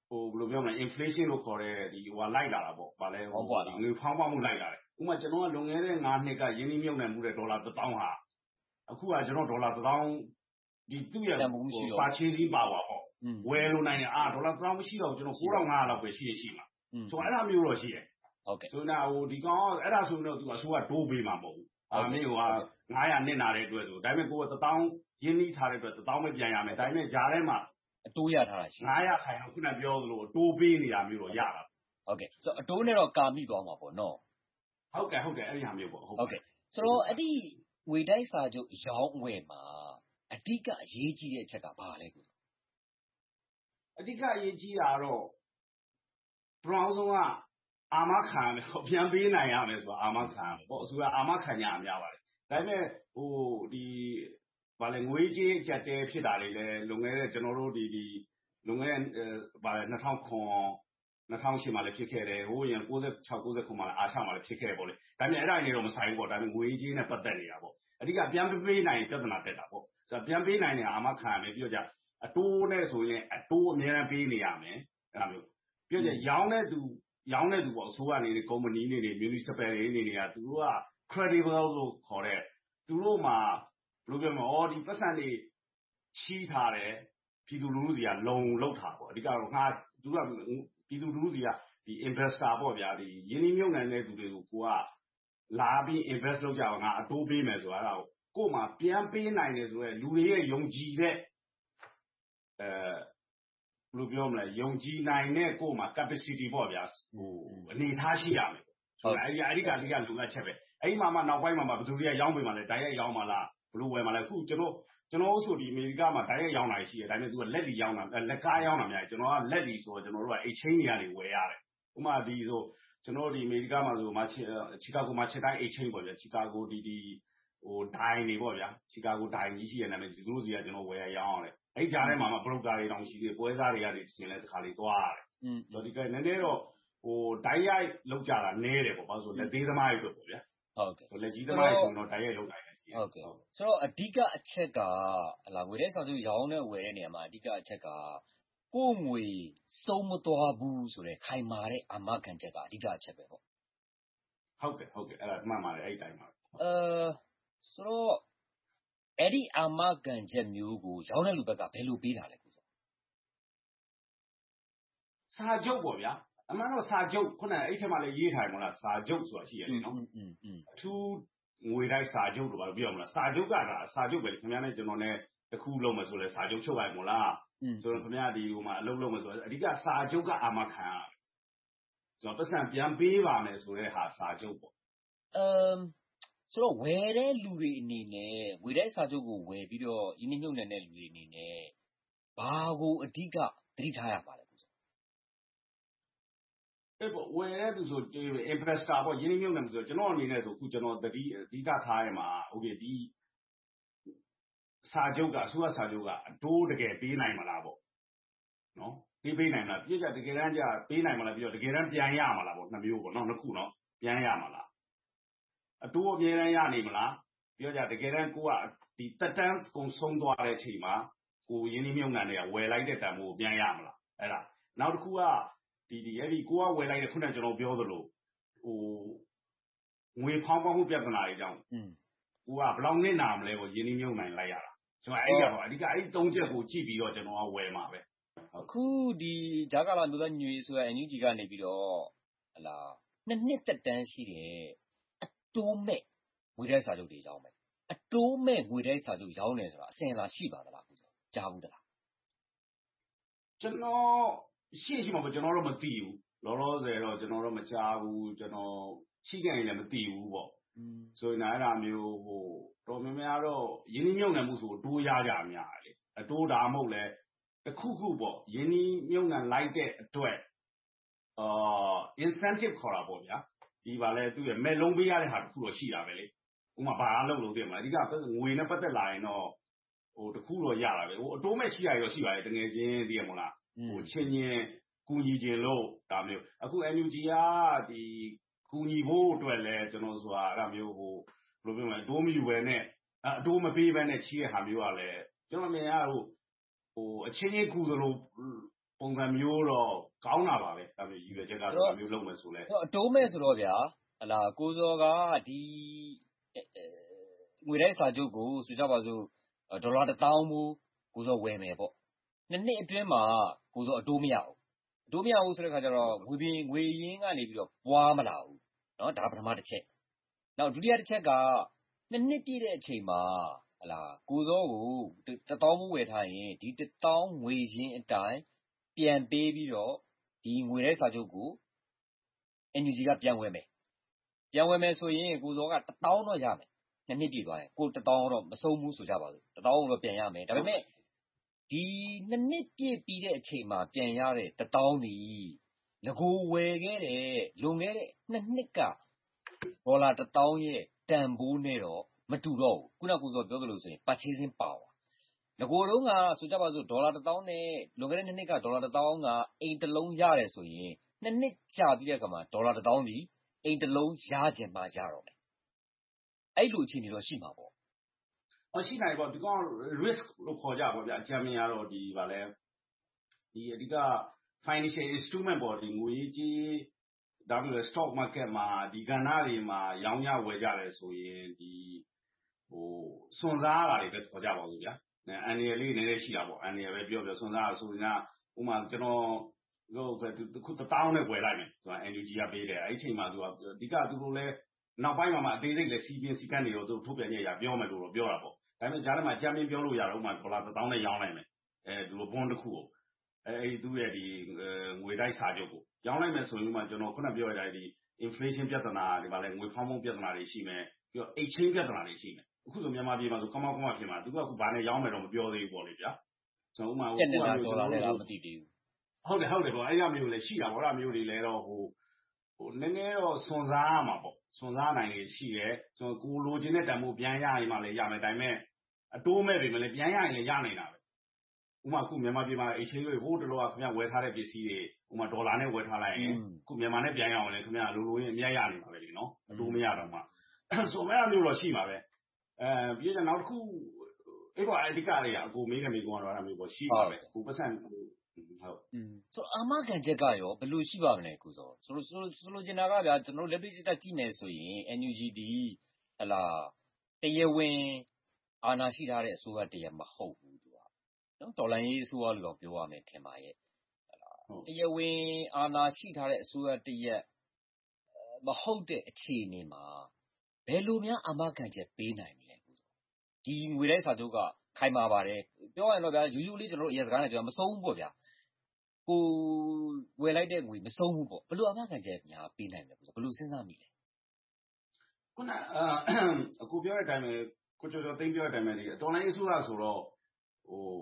ဟိုဘယ်လိုပြောမလဲ inflation လို့ခေါ်တဲ့ဒီဟိုလိုက်လာတာပေါ့ဗာလဲဟိုဒီငွေဖောင်းပွားမှုလိုက်လာတယ်ဥပမာကျွန်တော်ကလွန်ခဲ့တဲ့၅နှစ်ကယင်းနှိမ့်မြုပ်နှံမှုတဲ့ဒေါ်လာတစ်သောင်းဟာအခုကကျွန်တော်ဒေါ်လာတစ်သောင်းဒီသူ့ရဲ့ purchasing power ပေါ့ဝယ်လို့နိုင်တယ်အာဒေါ်လာတစ်သောင်းမရှိတော့ကျွန်တော်၉ထောင်ငါးရာလောက်ပဲရှိရရှိမှာဆိုတော့အဲ့ဒါမျိုးတော့ရှိတယ်ဟုတ်ကဲ့ဆိုတော့ဟိုဒီကောင်အဲ့ဒါဆိုရင်တော့သူကအစိုးရဒိုးပေးမှာမဟုတ်ဘူးအာမင်းဟိုကငါးရာနစ်နာတဲ့အတွက်ဆိုဒါပေမဲ့ကိုယ်ကတစ်သောင်းရင်းနှီးထားတဲ့အတွက်တစ်သောင်းပဲပြန်ရမယ်ဒါပေမဲ့ဂျားထဲမှာအတိုးရထားတာရှိငါးရာခိုင်တော့ခုနပြောသလိုအတိုးပေးနေတာမျိုးတော့ရတာဟုတ်ကဲ့ဆိုတော့အတိုးနဲ့တော့ကာမိသွားမှာပေါ့နော်ဟုတ်ကဲ့ဟုတ်ကဲ့အဲ့ဒီဟာမျိုးပေါ့ဟုတ်ကဲ့ဆိုတော့အဲ့ဒီငွေတိုက်စာချုပ်ရောင်းဝယ်မှာအဓိကအရေးကြီးတဲ့အချက်ကဘာလဲကိုအဓိကအရေးကြီးတာတော့ပထမဆုံးကအာမခံရမယ်ပြန်ပေးနိုင်ရမယ်ဆိုတာအာမခံရမယ်ပေါ့အစိုးရအာမခံရအများပါတယ်ဒါပေမဲ့ဟိုဒီဗာလေငွေကြေးကြက်တဲဖြစ်တာတွေလည်းလွန်ခဲ့တဲ့ကျွန်တော်တို့ဒီဒီလွန်ခဲ့တဲ့ဗာလေ၂၀၀၉ ၂၀၀၈မှာလည်းဖြစ်ခဲ့တယ်ဟိုရင်၉၆ ၉၉မှာလည်းအာရှမှာလည်းဖြစ်ခဲ့ပေါ့လေဒါပေမဲ့အဲ့ဒါတွေတော့မဆိုင်ဘူးပေါ့ဒါပေမဲ့ငွေကြေးနဲ့ပတ်သက်နေတာပေါ့အဓိကပြန်ပေးနိုင်ပြဿနာတက်တာပေါ့ဆိုတော့ပြန်ပေးနိုင်တဲ့အာမခံရမယ်ပြီးတော့ကြအတိုးနဲ့ဆိုရင်အတိုးအများအားပေးနေရမယ်အဲ့လိုမျိုးပြီးတော့ရောင်းတဲ့သူရောင်းတဲ့သူပေါ့အစိုးရအနေနဲ့ကုမ္ပဏီအနေနဲ့ municipal တွေအနေနဲ့ကသူတို့က credible လို့ခေါ်တဲ့သူတို့မှာဘယ်လိုပြောမလဲအော်ဒီပတ်စံတွေချီးထားတယ်ပြည်သူလူထုစီကလုံလောက်တာပေါ့အဓိကတော့ငါသူကပြည်သူလူထုစီကဒီ investor ပေါ့ဗျာဒီယင်းနှိမ့်မြုပ်နှံတဲ့သူတွေကိုကိုကလာပြီး invest လုပ်ကြအောင်ငါအတိုးပေးမယ်ဆိုတာအဲ့ဒါကိုကို့မှာပြန်ပေးနိုင်တယ်ဆိုရဲလူတွေရဲ့ယုံကြည်တဲ့အဲဘယ်လိုပြောမလဲယုံကြည်နိုင်တဲ့ကို့မှာ capacity ပေါ့ဗျာဟိုအနေထားရှိရမယ်ဆိုတော့အဲ့ဒီအဓိကအဓိကလိုအပ်ချက်ပဲအဲ့ဒီမှာမှနောက်ပိုင်းမှာမှဘယ်သူတွေကရောင်းပေးမှလဲတိုက်ရိုက်ရောင်းမှလားဘလို့ဝယ်မှလဲအခုကျွန်တော်ကျွန်တော်ဆိုဒီအမေရိကမှာတိုက်ရိုက်ရောင်းတာရှိတယ်ဒါပေမဲ့သူကလက်လီရောင်းတာလက်ကားရောင်းတာများတယ်ကျွန်တော်ကလက်လီဆိုတော့ကျွန်တော်တို့က exchange တွေကနေဝယ်ရတယ်ဥပမာဒီဆိုကျွန်တော်ဒီအမေရိကမှာဆိုမှာချီကာဂိုမှာချက်တိုင်း exchange ပေါ့ဗျာချီကာဂိုဒီဒီဟိုဒိုင်တွေပေါ့ဗျာချီကာဂိုဒိုင်ကြီးရှိရနာမည်သူတို့စီကကျွန်တော်ဝယ်ရရောင်းရတယ်အဲ့ကြားထဲမှာမှ broker တွေတောင်ရှိသေးတယ်ပွဲစားတွေကနေရှင်လဲတစ်ခါလေးသွားရတယ်อืมဆိုတော့ဒီကနည်းနည်းတော့ဟိုတိုက်ရိုက်လောက်ကြတာနည်းတယ်ပေါ့ဘာလို့ဆိုလက်သေးသမားတွေပေါ့ဗျာဟုတ်ကဲ့ဆိုလက်ကြီးသမားတွေဆိုတော့တိုက်ရိုက်လောက်နိုင်တယ်ရှိဟုတ်ကဲ့ဆိုတော့အဓိကအချက်ကဟလာငွေတဲ့ဆောင်စုရောင်းနဲ့ဝယ်တဲ့နေရာမှာအဓိကအချက်ကကိုယ်ငွေစုံမသွားဘူးဆိုတဲ့ခိုင်မာတဲ့အာမခံချက်ကအဓိကအချက်ပဲပေါ့ဟုတ်ကဲ့ဟုတ်ကဲ့အဲ့ဒါမှန်ပါတယ်အဲ့ဒီတိုင်းပါအဲဆိုတော့အဲ့ဒီအာမခံချက်မျိုးကိုရောင်းတဲ့လူဘက်ကဘယ်လိုပေးတာလဲကိုဆိုစာချုပ်ပေါ့ဗျာအမှန်တော့စာချုပ်ခုနအဲ့ထက်မှလည်းရေးထားတယ်မဟုတ်လားစာချုပ်ဆိုတာရှိရတယ်နော်อืมอืมအထူးငွေတိုက်စာချုပ်လို့ပါပြောရမလားစာချုပ်ကဒါစာချုပ်ပဲလေခင်ဗျားနဲ့ကျွန်တော်နဲ့တခုလုံးမယ်ဆိုလဲစာချုပ်ချုပ်လိုက်မို့လားဆိုတော့ခင်ဗျားဒီဟိုမှာအလုပ်လုပ်မယ်ဆိုတော့အဓိကစာချုပ်ကအာမခံရဆိုတော့ပတ်စံပြန်ပေးပါမယ်ဆိုတဲ့ဟာစာချုပ်ပေါ့အမ်ဆိုတော့ဝယ်တဲ့လူတွေအနေနဲ့ဝယ်တဲ့စာချုပ်ကိုဝယ်ပြီးတော့ယင်းနှိမ့်မြုပ်နှံတဲ့လူတွေအနေနဲ့ဘာကိုအဓိကသတိထားရပါလဲကိုဆိုအဲ့ပေါ့ဝယ်တဲ့သူဆို investor ပေါ့ယင်းနှိမ့်မြုပ်နှံဆိုကျွန်တော်အနေနဲ့ဆိုခုကျွန်တော်တတိအဓိကထားရမှာโอเคဒီစာချုပ်ကအစိုးရစာချုပ်ကအတိုးတကယ်ပေးနိုင်မလားပေါ့နော်ပေးပေးနိုင်မလားပြည့်ကြတကယ်တမ်းကျပေးနိုင်မလားပြီးတော့တကယ်တမ်းပြန်ရမလားပေါ့နှစ်မျိုးပေါ့နော်နှစ်ခုနော်ပြန်ရမလားအတိုးအမြဲတမ်းရနေမလားပြောကြတကယ်တမ်းကိုကဒီတက်တန်းကုန်ဆုံးသွားတဲ့အချိန်မှာကိုရင်းနှီးမြှုပ်နှံတွေကဝယ်လိုက်တဲ့တန်ဖိုးကိုပြန်ရမလားအဲ့ဒါနောက်တစ်ခုကဒီဒီအဲ့ဒီကိုကဝယ်လိုက်တဲ့ခုနကကျွန်တော်ပြောသလိုဟိုငွေဖောင်းပေါင်းမှုပြဿနာတွေကြောင့်อืมကိုကဘယ်လောက်နစ်နာမလဲကိုရင်းနှီးမြှုပ်နှံလိုက်ရတာဆိုတော့အဲ့ဒါပေါ့အဓိကအဲ့ဒီသုံးချက်ကိုကြည့်ပြီးတော့ကျွန်တော်ကဝယ်မှာပဲအခုဒီဂျာကာလာမျိုးသားညွေဆိုရ အန် ယူ ဂျီ ကနေပြီးတော့ဟလာနှစ်နှစ်သက်တမ်းရှိတဲ့အတိုးမဲ့ငွေတိုက်စာချုပ်တွေရောင်းမယ်အတိုးမဲ့ငွေတိုက်စာချုပ်ရောင်းတယ်ဆိုတာအစင်လာရှိပါသလားကိုဆိုကြားဘူးသလားကျွန်တော်ရှိရှိမှာပေါ့ကျွန်တော်တော့မသိဘူးလောလောဆယ်တော့ကျွန်တော်တော့မကြားဘူးကျွန်တော်ရှိခဲ့ရင်လည်းမသိဘူးပေါ့ဆိုရင်အဲ့ဒါမျိုးဟိုတော်များများတော့ယင်းနှိမ့်မြုပ်နှံမှုဆိုအတိုးရကြအများလေအတိုးဒါမဟုတ်လဲတခုခုပေါ့ယင်းနှိမ့်မြုပ်နှံလိုက်တဲ့အတွက်အာ incentive ခေါ်တာပေါ့ဗျာဒီပါလဲသူ့ရဲ့မဲ့လုံးပေးရတဲ့ဟာတခုတော့ရှိတာပဲလေဥပမာဘာလုပ်လို့သိမှာအဓိကငွေနဲ့ပတ်သက်လာရင်တော့ဟိုတခုတော့ရတာပဲဟိုအတိုးမဲ့ရှိရရောရှိပါတယ်တကယ်ချင်းသိရမလားဟိုချင်းချင်းကူညီခြင်းလို့ဒါမျိုးအခု အန် ယူ ဂျီ ကဒီကူညီဖို့အတွက်လဲကျွန်တော်ဆိုတာအဲ့ဒါမျိုးဟိုဘယ်လိုပြောမလဲအတိုးမယူပဲနဲ့အတိုးမပေးပဲနဲ့ချီးတဲ့ဟာမျိုးကလည်းကျွန်တော်မြင်ရဟိုဟိုအချင်းချင်းကူသလိုပုံစံမျိုးတော့ကောင်းတာပါပဲဒါမျိုးရည်ရွယ်ချက်ကဒါမျိုးလုပ်မယ်ဆိုလဲအတိုးမဲ့ဆိုတော့ဗျာဟလာကိုစောကဒီငွေတိုက်စာချုပ်ကိုဆိုကြပါစို့ဒေါ်လာတစ်သောင်းမိုးကိုစောဝယ်မယ်ပေါ့နှစ်နှစ်အတွင်းမှာကိုစောအတိုးမရဘူးအတိုးမရဘူးဆိုတဲ့ခါကျတော့ငွေပြင်းငွေရင်းကနေပြီးတော့ပွားမလာဘူးเนาะဒါပထမတစ်ချက်နောက်ဒုတိယတစ်ချက်ကနှစ်နှစ်ပြည့်တဲ့အချိန်မှာဟလာကိုစောကိုတစ်သောင်းမိုးဝယ်ထားရင်ဒီတစ်သောင်းငွေရင်းအတိုင်းပြန်ပေးပြီးတော့ဒီငွေတိုက်စာချုပ်ကို အန် ယူ ဂျီ ကပြန်ဝယ်မယ်ပြန်ဝယ်မယ်ဆိုရင်ကိုစောကတစ်သောင်းတော့ရမယ်နှစ်နှစ်ပြည့်သွားရင်ကိုတစ်သောင်းတော့မဆုံးဘူးဆိုကြပါစို့တစ်သောင်းတော့ပြန်ရမယ်ဒါပေမဲ့ဒီနှစ်နှစ်ပြည့်ပြီးတဲ့အချိန်မှာပြန်ရတဲ့တစ်သောင်းဒီငကိုဝယ်ခဲ့တဲ့လွန်ခဲ့တဲ့နှစ်နှစ်ကဒေါ်လာတစ်သောင်းရဲ့တန်ဖိုးနဲ့တော့မတူတော့ဘူးခုနကကိုစောပြောသလိုဆိုရင် purchasing power ငကိုတုံးကဆိုကြပါစို့ဒေါ်လာတစ်သောင်းနဲ့လွန်ခဲ့တဲ့နှစ်နှစ်ကဒေါ်လာတစ်သောင်းကအိမ်တစ်လုံးရတယ်ဆိုရင်နှစ်နှစ်ကြာပြီးတဲ့အခါမှာဒေါ်လာတစ်သောင်းဒီအိမ်တစ်လုံးရခြင်းမှရတော့မယ်အဲ့လိုအခြေအနေတော့ရှိမှာပေါ့ဟောရှိနိုင်ပေါ့ဒီကောင် risk လို့ခေါ်ကြပါဗျာအကြမ်းမြင်ရတော့ဒီဗာလဲဒီအဓိက financial instrument ပေါ့ဒီငွေကြီးဒါမျိုးလဲ stock market မှာဒီကဏ္ဍတွေမှာရောင်းရဝယ်ကြတယ်ဆိုရင်ဒီဟိုစွန့်စားရတာတွေပဲခေါ်ကြပါဦးဗျာအန်ရယ်လေးနည်းနည်းရှိတာပေါ့အန်ရယ်ပဲပြောပြောစွန့်စားရဆိုရင်ကဥမာကျွန်တော်တို့ခုတစ်တောင်းနဲ့ဝယ်လိုက်မယ်ဆိုတာ အန် ယူ ဂျီ ကပေးတယ်အဲ့ဒီအချိန်မှာသူကအဓိကသူတို့လဲနောက်ပိုင်းမှာမှအသေးစိတ်လဲစီးပြင်းစီကန်းတွေတော့သူတို့ထုတ်ပြန်နေရပြောမယ်လို့တော့ပြောတာပေါ့ဒါပေမဲ့ကြားထဲမှာကြမ်းပြင်းပြောလို့ရတော့ဥမာဒေါ်လာတစ်သောင်းနဲ့ရောင်းလိုက်မယ်အဲဒီလိုဘွန်းတစ်ခုကိုအဲဒီသူ့ရဲ့ဒီငွေတိုက်စာချုပ်ကိုရောင်းလိုက်မယ်ဆိုရင်ဥမာကျွန်တော်ခုနပြောရတဲ့ဒီ inflation ပြဿနာဒီမှာလဲငွေဖောင်းဖောင်းပြဿနာတွေရှိမယ်ပြီးတော့ exchange ပြဿနာတွေရှိမယ်အခုဆိုမြန်မာပြည်မှာဆိုကမောက်ကမောက်ဖြစ်မှာသူကအခုဘာနဲ့ရောင်းမယ်တော့မပြောသေးဘူးပေါ့လေဗျာဆိုတော့ဥမာဟိုဒေါ်လာနဲ့တော့မသိသေးဘူးဟုတ်တယ်ဟုတ်တယ်ပေါ့အဲ့ရမျိုးလည်းရှိတာပေါ့အဲ့မျိုးတွေလည်းတော့ဟိုဟိုနည်းနည်းတော့စွန်စားရမှာပေါ့စွန်စားနိုင်ရရှိတယ်ဆိုတော့ကိုလိုချင်တဲ့တန်ဖိုးပြန်ရရင်မှလည်းရမယ်ဒါပေမဲ့အတိုးမဲ့တွေမလည်းပြန်ရရင်လည်းရနိုင်တာပဲဥမာအခုမြန်မာပြည်မှာ exchange တွေဟိုတလောကခင်ဗျဝယ်ထားတဲ့ပစ္စည်းတွေဥမာဒေါ်လာနဲ့ဝယ်ထားလိုက်ရင်အခုမြန်မာနဲ့ပြန်ရအောင်လည်းခင်ဗျလိုလိုရင်အများရနေမှာပဲဒီနော်အတိုးမရတော့မှဆိုမဲ့မျိုးတော့ရှိမှာပဲအဲပြီးတော့နောက်တစ်ခုအဲ့တော့အဓိကလေးကအကိုမေးခဲ့မိကောတော့အဲ့မျိုးပေါ့ရှိပါပဲကိုပတ်စံဟုတ်อืมဆိုအာမခံချက်ကရောဘယ်လိုရှိပါမလဲကိုစောဆိုလို့ဆိုလို့ကျင်တာကဗျာကျွန်တော်လက်တွေ့စစ်တပ်ကြည့်မယ်ဆိုရင် အန် ယူ ဂျီ ဒီဟလာတရားဝင်အာဏာရှိထားတဲ့အစိုးရတရားမဟုတ်ဘူးသူကနော်တော်လိုင်းရေးအစိုးရလို့တော့ပြောရမယ်ထင်ပါရဲ့ဟလာတရားဝင်အာဏာရှိထားတဲ့အစိုးရတရားမဟုတ်တဲ့အခြေအနေမှာဘယ်လိုများအာမခံချက်ပေးနိုင်မလဲကိုစောဒီငွေတိုက်စာချုပ်ကခိုင်မာပါတယ်ပြောရရင်တော့ဗျာယူယူလေးကျွန်တော်တို့အရင်စကားနဲ့ပြောမဆုံးဘူးပေါ့ဗျာကိုဝယ်လိုက်တဲ့ငွေမဆုံးဘူးပေါ့ဘယ်လိုအမှန်ကန်ချက်များပေးနိုင်မလဲဘယ်လိုစဉ်းစားမိလဲခုနအကိုပြောတဲ့အတိုင်းပဲကိုကျော်ကျော်သိမ်းပြောတဲ့အတိုင်းပဲဒီတော်လိုင်းအစိုးရဆိုတော့ဟို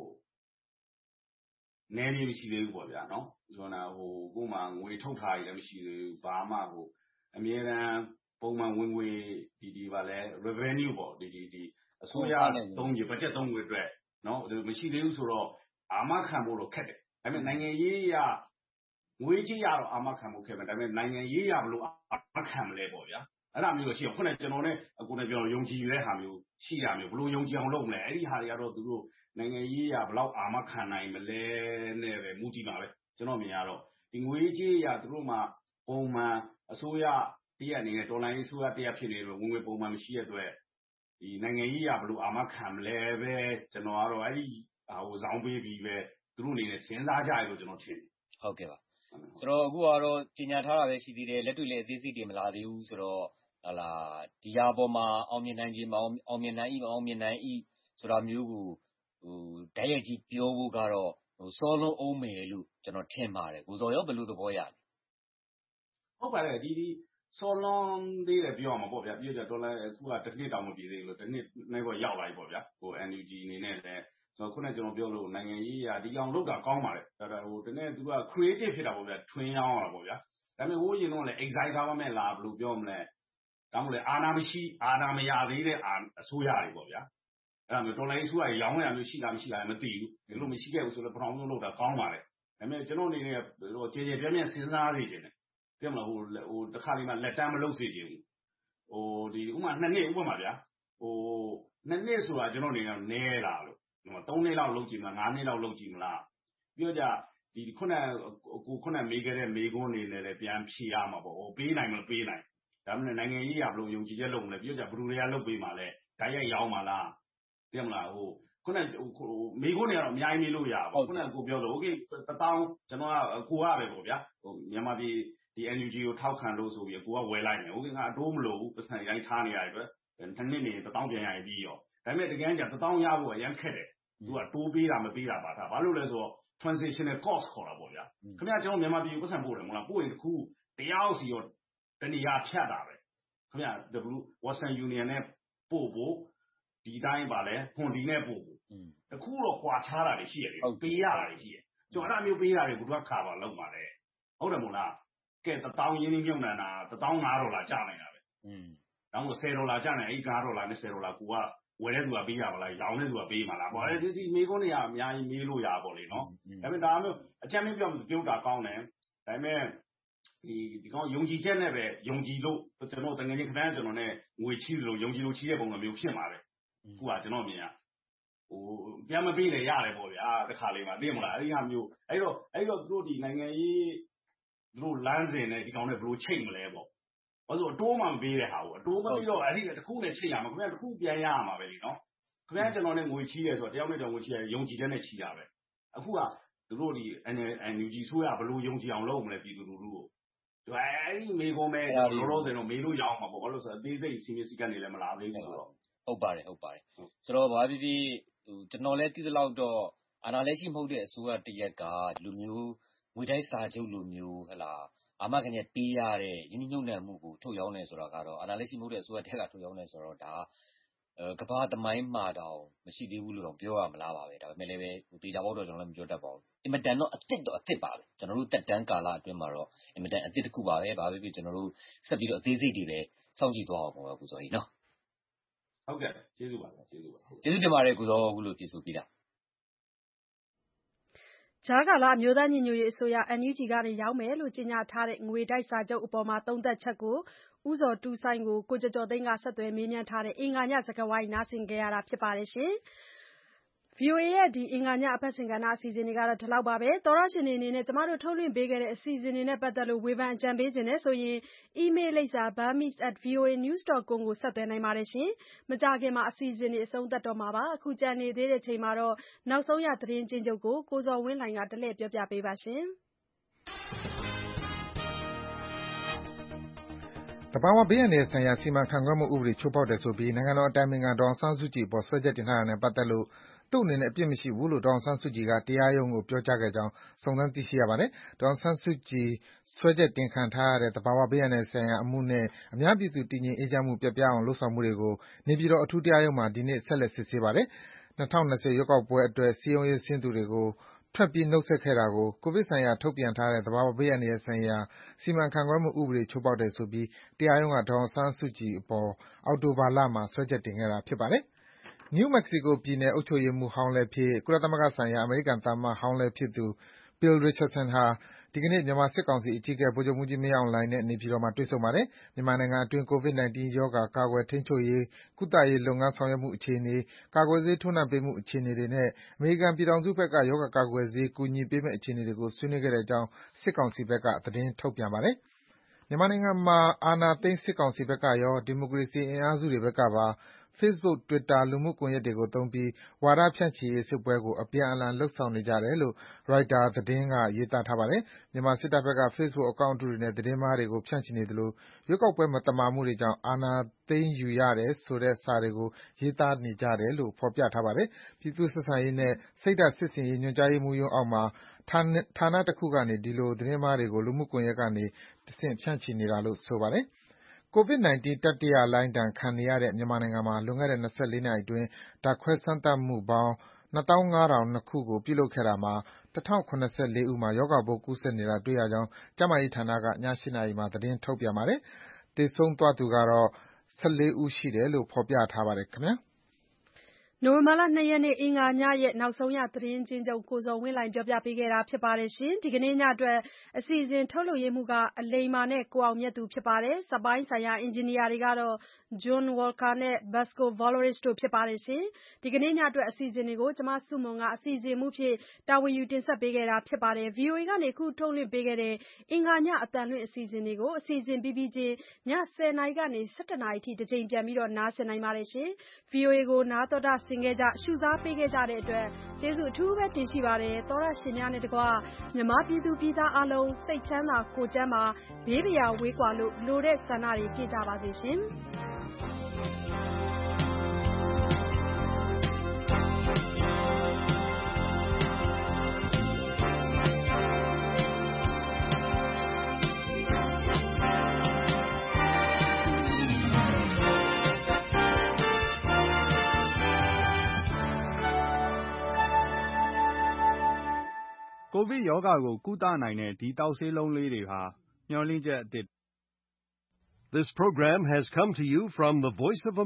နည်းနည်းမရှိသေးဘူးပေါ့ဗျာနော်ဆိုတော့ဟိုကို့မှာငွေထုတ်ထားရလည်းမရှိသေးဘူးဘာမှဟိုအမြဲတမ်းပုံမှန်ဝင်ငွေဒီဒီပါလဲ revenue ပေါ့ဒီဒီဒီအစိုးရသုံးရ budget သုံးရအတွက်နော်မရှိသေးဘူးဆိုတော့အာမခံဖို့တော့ခက်တယ်ဒါပေမဲ့နိုင်ငံရေးရငွေကြီးရတော့အာမခံဖို့ခက်မယ်ဒါပေမဲ့နိုင်ငံရေးရဘလို့အာမခံမလဲပေါ့ဗျာအဲ့ဒါမျိုးရှိအောင်ခုနကကျွန်တော်နဲ့အခုနဲ့ပြောယုံကြည်ရတဲ့ဟာမျိုးရှိရမျိုးဘလို့ယုံကြည်အောင်လုပ်မလဲအဲ့ဒီဟာတွေကတော့သူတို့နိုင်ငံရေးရဘလောက်အာမခံနိုင်မလဲနဲ့ပဲမူတည်ပါပဲကျွန်တော်မြင်ရတော့ဒီငွေကြီးရသူတို့မှာပုံမှန်အစိုးရတရက်အနေနဲ့ဒေါ်လာရေးအစိုးရတရက်ဖြစ်နေလို့ဝင်ငွေပုံမှန်မရှိတဲ့အတွက်ဒီနိုင်ငံရေးရဘလို့အာမခံမလဲပဲကျွန်တော်ကတော့အဲ့ဒီဟိုဇောင်းပေးပြီးပဲသူတို့အနေနဲ့စဉ်းစားကြရလို့ကျွန်တော်ထင်တယ်ဟုတ်ကဲ့ပါဆိုတော့အခုကတော့ကြီးညာထားတာပဲရှိသေးတယ်လက်တွေ့လည်းအသေးစိတ်တွေမလာသေးဘူးဆိုတော့ဟလာဒီဟာပေါ်မှာအောင်မြင်နိုင်ခြင်းမအောင်မြင်နိုင်၏မအောင်မြင်နိုင်၏ဆိုတာမျိုးကိုဟိုဓာတ်ရိုက်ကြီးပြောဖို့ကတော့ဟိုစောလုံးအောင်မယ်လို့ကျွန်တော်ထင်ပါတယ်ကိုစောရောဘယ်လိုသဘောရလဲဟုတ်ပါတယ်ဒီဒီစောလုံးသေးတယ်ပြောရမှာပေါ့ဗျာပြောကြတော့လည်းအခုကတစ်နှစ်တောင်မပြည့်သေးဘူးလို့တစ်နှစ်နဲ့တော့ရောက်လာပြီပေါ့ဗျာဟို အန် ယူ ဂျီ အနေနဲ့လည်းဆိုတော့ခုနကကျွန်တော်ပြောလို့နိုင်ငံရေးရာဒီကောင်လောက်တာကောင်းပါတယ်ဒါတော့ဟိုတနေ့သူက creative ဖြစ်တာပေါ့ဗျာထွင်းရောင်းရတာပေါ့ဗျာဒါပေမဲ့ဟိုရင်တော့လည်း excite ပါမဲ့လားဘယ်လိုပြောမလဲဒါမှမဟုတ်လေအာနာမရှိအာနာမရသေးတဲ့အစိုးရတွေပေါ့ဗျာအဲ့ဒါမျိုးတော်လိုင်းအစိုးရရောင်းရမျိုးရှိလားမရှိလားမသိဘူးဒီလိုမရှိခဲ့ဘူးဆိုတော့ပထမဆုံးလောက်တာကောင်းပါတယ်ဒါပေမဲ့ကျွန်တော်အနေနဲ့ဟိုကြေကြေပြန့်ပြန့်စဉ်းစားနေတယ်ပြောမလားဟိုဟိုတစ်ခါလေးမှလက်တမ်းမလုပ်စေချင်ဘူးဟိုဒီဥမာနှစ်နှစ်ဥပမာဗျာဟိုနှစ်နှစ်ဆိုတာကျွန်တော်အနေနဲ့နဲလာလို့သုံးနှစ်လောက်လုပ်ကြည့်မလားငါးနှစ်လောက်လုပ်ကြည့်မလားပြောကြဒီဒီခုနကိုခုနမေးခဲ့တဲ့မေးခွန်းတွေနဲ့လည်းပြန်ဖြေရမှာပေါ့ဟိုပေးနိုင်မပေးနိုင်ဒါမှမဟုတ်နိုင်ငံရေးရဘလို့ယုံကြည်ချက်လုပ်မလဲပြောကြဘယ်သူတွေကလုပ်ပေးမှာလဲဓာတ်ရိုက်ရောင်းမှာလားသိမလားဟိုခုနမေးခွန်းတွေကတော့အများကြီးမေးလို့ရပါဘူးခုနကိုပြောလို့โอเคတထောင်ကျွန်တော်ကကိုရပဲပေါ့ဗျာဟိုမြန်မာပြည်ဒီ N U G ကိုထောက်ခံလို့ဆိုပြီးကိုကဝယ်လိုက်မယ်โอเคငါအတိုးမလို့ဘူးပတ်စံရိုင်းထားနေရတဲ့အတွက်တစ်နှစ်နေတထောင်ပြန်ရရင်ပြီးရောဒါပေမဲ့တကယ်ကြတထောင်ရဖို့အရင်ခက်တယ်သူကတိုးပေးတာမပေးတာပါဒါဘာလို့လဲဆိုတော့ transitional cost ခေါ်တာပေါ့ဗျာခင်ဗျာကျွန်တော်မြန်မာပြည်ကိုပတ်စံပို့တယ်မဟုတ်လားပို့ရင်တစ်ခုတရားစီရောတနေရာဖြတ်တာပဲခင်ဗျာ Western Union နဲ့ပို့ဖို့ဒီတိုင်းပါလဲဟွန်ဒီနဲ့ပို့ဖို့တခုတော့ကွာခြားတာတွေရှိရတယ်ပေးရတာတွေရှိတယ်ကျွန်တော်အဲ့ဒါမျိုးပေးတာတွေကိုသူကခါပါလောက်ပါလေဟုတ်တယ်မို့လားကဲတထောင်ရင်းနှီးမြုပ်နှံတာတထောင်ငါးဒေါ်လာကျနိုင်တာပဲอืมဒါမှမဟုတ်ဆယ်ဒေါ်လာကျနိုင်အဲ့ငါးဒေါ်လာနဲ့ဆယ်ဒေါ်လာကိုကဝယ်တဲ့သူကပေးရပါလားရောင်းတဲ့သူကပေးမှာလားပေါ့အဲဒီဒီမေးခွန်းတွေကအများကြီးမေးလို့ရပါလေနော်ဒါပေမဲ့ဒါမျိုးအချက်မျိုးပြောပြုတ်တာကောင်းတယ်ဒါပေမဲ့ဒီဒီကောင်ယုံကြည်ချက်နဲ့ပဲယုံကြည်လို့ကျွန်တော်တကယ်ကြီးခန်းကျွန်တော်နဲ့ငွေချီးလို့ယုံကြည်လို့ချီးတဲ့ပုံစံမျိုးဖြစ်မှာပဲခုကကျွန်တော်မြင်ရဟိုပြန်မပေးလေရတယ်ပေါ့ဗျာတခါလေးမှသိမလားအဲ့ဒီဟာမျိုးအဲ့တော့အဲ့တော့သူတို့ဒီနိုင်ငံရေးသူတို့လမ်းစဉ်နဲ့ဒီကောင်နဲ့ဘယ်လိုချိန်မလဲပေါ့ဘာလို့အတိုးမှမပေးတဲ့ဟာကိုအတိုးမပေးတော့အဲ့ဒီတစ်ခုနဲ့ချိန်ရမှာခင်ဗျာတစ်ခုပြန်ရမှာပဲလीနော်ခင်ဗျာကျွန်တော်နဲ့ငွေချီးတယ်ဆိုတော့တယောက်နဲ့တယောက်ငွေချီးရယုံကြည်တဲ့နဲ့ချီးတာပဲအခုကသူတို့ဒီ N U G ဆိုရဘယ်လိုယုံကြည်အောင်လုပ်မလဲပြည်သူလူထုကိုဒီအဲ့ဒီမေကုံးမဲ့လောလောဆယ်တော့မေလို့ရအောင်မှာပေါ့ဘာလို့ဆိုတော့အသေးစိတ်စီမင်းစည်းကမ်းတွေလည်းမလာသေးဘူးဆိုတော့ဟုတ်ပါတယ်ဟုတ်ပါတယ်ဆိုတော့ဘာဖြစ်ဖြစ်ဟိုကျွန်တော်လည်းသိသလောက်တော့အာဏာလက်ရှိမဟုတ်တဲ့အစိုးရတရက်ကလူမျိုးငွေတိုင်းစာချုပ်လူမျိုးဟလာအာမခံချက်ပေးရတဲ့ယင်းနှိမ့်နှံမှုကိုထုတ်ရောင်းနေဆိုတာကတော့အာဏာလက်ရှိမဟုတ်တဲ့အစိုးရတက်ကထုတ်ရောင်းနေဆိုတော့ဒါအဲကဘာသမိုင်းမှာတောင်မရှိသေးဘူးလို့တော့ပြောရမလားပါပဲဒါပေမဲ့လည်းပဲဟိုတေချာပေါက်တော့ကျွန်တော်လည်းမပြောတတ်ပါဘူးအင်မတန်တော့အစ်စ်တော့အစ်စ်ပါပဲကျွန်တော်တို့တက်တန်းကာလအတွင်းမှာတော့အင်မတန်အစ်စ်တစ်ခုပါပဲဘာပဲဖြစ်ကျွန်တော်တို့ဆက်ပြီးတော့အသေးစိတ်တွေပဲစောင့်ကြည့်သွားအောင်ပါကိုစောကြီးနော်ဟုတ်ကဲ့ကျေးဇူးပါကျေးဇူးပါကျေးဇူးတင်ပါတယ်ကိုစောအခုလိုကျေးဇူးပေးတာကြားကာလအမျိုးသားညီညွတ်ရေးအစိုးရ N U G ကနေရောင်းမယ်လို့ကြေညာထားတဲ့ငွေတိုက်စာချုပ်အပေါ်မှာသုံးသပ်ချက်ကိုဦးဇော်တူဆိုင်ကိုကိုကျော်ကျော်သိန်းကဆက်သွယ်မေးမြန်းထားတဲ့အင်္ဂါညစကားဝိုင်းနားဆင်ကြရတာဖြစ်ပါတယ်ရှင်။ V O A ရဲ့ဒီအင်္ဂါညအပတ်စဉ်ကဏ္ဍအစီအစဉ်တွေကတော့ဒီလောက်ပါပဲသောရရှင်တွေအနေနဲ့ကျမတို့ထုတ်လွှင့်ပေးခဲ့တဲ့အစီအစဉ်တွေနဲ့ပတ်သက်လို့ဝေဖန်အကြံပေးခြင်းနဲ့ဆိုရင် email လိပ်စာ burmese at voanews dot com ကိုဆက်သွယ်နိုင်ပါတယ်ရှင်။မကြခင်မှာအစီအစဉ်တွေအဆုံးသတ်တော့မှာပါအခုကြံနေသေးတဲ့ချိန်မှာတော့နောက်ဆုံးရသတင်းချင်းချုပ်ကိုကိုဇော်ဝင်းလှိုင်ကတလှည့်ပြောပြပေးပါရှင်။တဘာဝဘေးအန္တရာယ်ဆိုင်ရာစီမံခန့်ခွဲမှုဥပဒေချိုးဖောက်တယ်ဆိုပြီးနိုင်ငံတော်အတိုင်ပင်ခံဒေါ်အောင်ဆန်းစုကြည်အပေါ်စွဲချက်တင်ထားတာနဲ့ပတ်သက်လို့သူ့အနေနဲ့အပြစ်မရှိဘူးလို့ဒေါ်အောင်ဆန်းစုကြည်ကတရားရုံးကိုပြောကြားခဲ့ကြောင်းစုံစမ်းသိရှိရပါတယ်။ဒေါ်အောင်ဆန်းစုကြည်စွဲချက်တင်ခံထားရတဲ့သဘာဝဘေးအန္တရာယ်ဆိုင်ရာအမှုနဲ့အများပြည်သူတည်ငြိမ်အေးချမ်းမှုပျက်ပြားအောင်လုပ်ဆောင်မှုတွေကိုနေပြည်တော်အထူးတရားရုံးမှာဒီနေ့ဆက်လက်စစ်ဆေးပါတယ်။၂၀၂၀ရွေးကောက်ပွဲအတွက်စည်းရုံးရေးဆင်းသူတွေကိုထွက်ပြီးနှုတ်ဆက်ခဲ့တာကိုကိုဗစ်ဆိုင်ရာထုတ်ပြန်ထားတဲ့သဘာဝဘေးအန္တရာယ်ဆိုင်ရာစီမံခန့်ခွဲမှုဥပဒေချိုးဖောက်တယ်ဆိုပြီးတရားရုံးကဒေါ်အောင်ဆန်းစုကြည်အပေါ်အောက်တိုဘာလမှာစွဲချက်တင်ခဲ့တာဖြစ်ပါတယ်။ New Mexico ပြည်နယ်အုပ်ချုပ်ရေးမှူးဟောင်းလည်းဖြစ်ကုလသမဂ္ဂဆိုင်ရာအမေရိကန်သံအမတ်ဟောင်းလည်းဖြစ်သူ Bill Richardson ဟာဒီကနေ့မြန်မာစစ်ကောင်စီအကြီးအကဲဗိုလ်ချုပ်မှူးကြီးမင်းအောင်လှိုင်နဲ့နေပြည်တော်မှာတွေ့ဆုံပါတယ်။မြန်မာနိုင်ငံအတွင်း ကိုဗစ် ၁၉ ရောဂါကာကွယ်ထိန်းချုပ်ရေးကုသရေးလုပ်ငန်းဆောင်ရွက်မှုအခြေအနေ၊ကာကွယ်ဆေးထိုးနှံပေးမှုအခြေအနေတွေနဲ့အမေရိကန်ပြည်ထောင်စုဘက်ကရောဂါကာကွယ်ဆေးကူညီပေးမယ့်အခြေအနေတွေကိုဆွေးနွေးခဲ့တဲ့အကြောင်းစစ်ကောင်စီဘက်ကသတင်းထုတ်ပြန်ပါတယ်။မြန်မာနိုင်ငံမှာအာဏာသိမ်းစစ်ကောင်စီဘက်ကရောဒီမိုကရေစီအင်အားစုတွေဘက်ကပါ Facebook, Twitter လူမှုကွန်ယက်တွေကိုသုံးပြီးဝါဒဖြန့်ချိရေးစစ်ပွဲကိုအပြန်အလှန်လုပ်ဆောင်နေကြတယ်လို့ Reuters သတင်းကရေးသားထားပါတယ်။မြန်မာစစ်တပ်ဘက်က Facebook အကောင့်တုတွေနဲ့သတင်းမှားတွေကိုဖြန့်ချိနေသလိုရွေးကောက်ပွဲမသမာမှုတွေကြောင့်အာဏာသိမ်းယူရတယ်ဆိုတဲ့စာတွေကိုရေးသားနေကြတယ်လို့ဖော်ပြထားပါတယ်။ပြည်သူ့ဆက်ဆံရေးနဲ့စိတ်ဓါတ်စစ်ဆင်ရေးညွှန်ကြားရေးမှူးရုံးအောက်မှာဌာနတခုကနေဒီလိုသတင်းမှားတွေကိုလူမှုကွန်ယက်ကနေတဆင့်ဖြန့်ချိနေတာလို့ဆိုပါတယ်။ ကိုဗစ် ၁၉ တတိယလှိုင်းဒဏ်ခံနေရတဲ့မြန်မာနိုင်ငံမှာလွန်ခဲ့တဲ့၂၄နာရီအတွင်းဓါတ်ခွဲစမ်းသပ်မှုပေါင်း၂၅,၀၀၂ ခုကိုပြုလုပ်ခဲ့တာမှာ၁,၀၇၄ ဦးမှာရောဂါပိုးကူးစက်နေတာတွေ့ရကြောင်းကျန်းမာရေးဌာနကည ၈ နာရီမှာသတင်းထုတ်ပြန်ပါတယ်။သေဆုံးသွားသူကတော့၁၄ဦးရှိတယ်လို့ဖော်ပြထားပါတယ်ခင်ဗျာ။နိုဝင်ဘာလ ၂ ရက်နေ့ အင်္ဂါညရဲ့နောက်ဆုံးရသတင်းကျဉ်းချုပ်ကိုဇော်ဝင်းလှိုင်ပြောပြပေးခဲ့တာဖြစ်ပါတယ်။ ဒီကနေ့ညအတွက် အစီအစဉ်ထုတ်လုပ်ရေးမှူးကအလိမ္မာနဲ့ကိုအောင်မြတ်သူဖြစ်ပါတယ်။ စက်ပိုင်းဆိုင်ရာအင်ဂျင်နီယာတွေကတော့ John Walker နဲ့ Vasco Voloris တို့ဖြစ်ပါတယ်။ ဒီကနေ့ညအတွက်အစီအစဉ်တွေကို မဆုမွန်က အစီအစဉ်မှူးအဖြစ်တာဝန်ယူတင်ဆက်ပေးခဲ့တာဖြစ်ပါတယ်။ ဗွီအိုအေကနေ အခုထုတ်လွှင့်ပေးခဲ့တဲ့အင်္ဂါညအသံလွှင့်အစီအစဉ်တွေကို အစီအစဉ်ပြီးပြီးချင်း ည ၁၀ နာရီကနေ ၁၁ နာရီအထိ တကြိမ်ပြန်ပြီးနားဆင်နိုင်ပါတယ်။ ဗွီအိုအေကိုနားတော်တာဆင်ခဲ့ကြရှုစားပေးခဲ့ကြတဲ့အတွက်ကျေးဇူးအထူးပဲတင်ရှိပါတယ်။ သောတရှင်များနဲ့တကွမြန်မာပြည်သူပြည်သားအားလုံးစိတ်ချမ်းသာကိုယ်ကျန်းမာဘေးဘာယာဝေးကွာလို့လိုတဲ့ဆန္ဒတွေပြည့်ကြပါစေရှင်။ COVID ရောဂါကိုကုသနိုင်တဲ့ဒီသောက်ဆေးလုံးလေးတွေဟာမျှော်လင့်ချက်အသစ် This program has come to you from the Voice of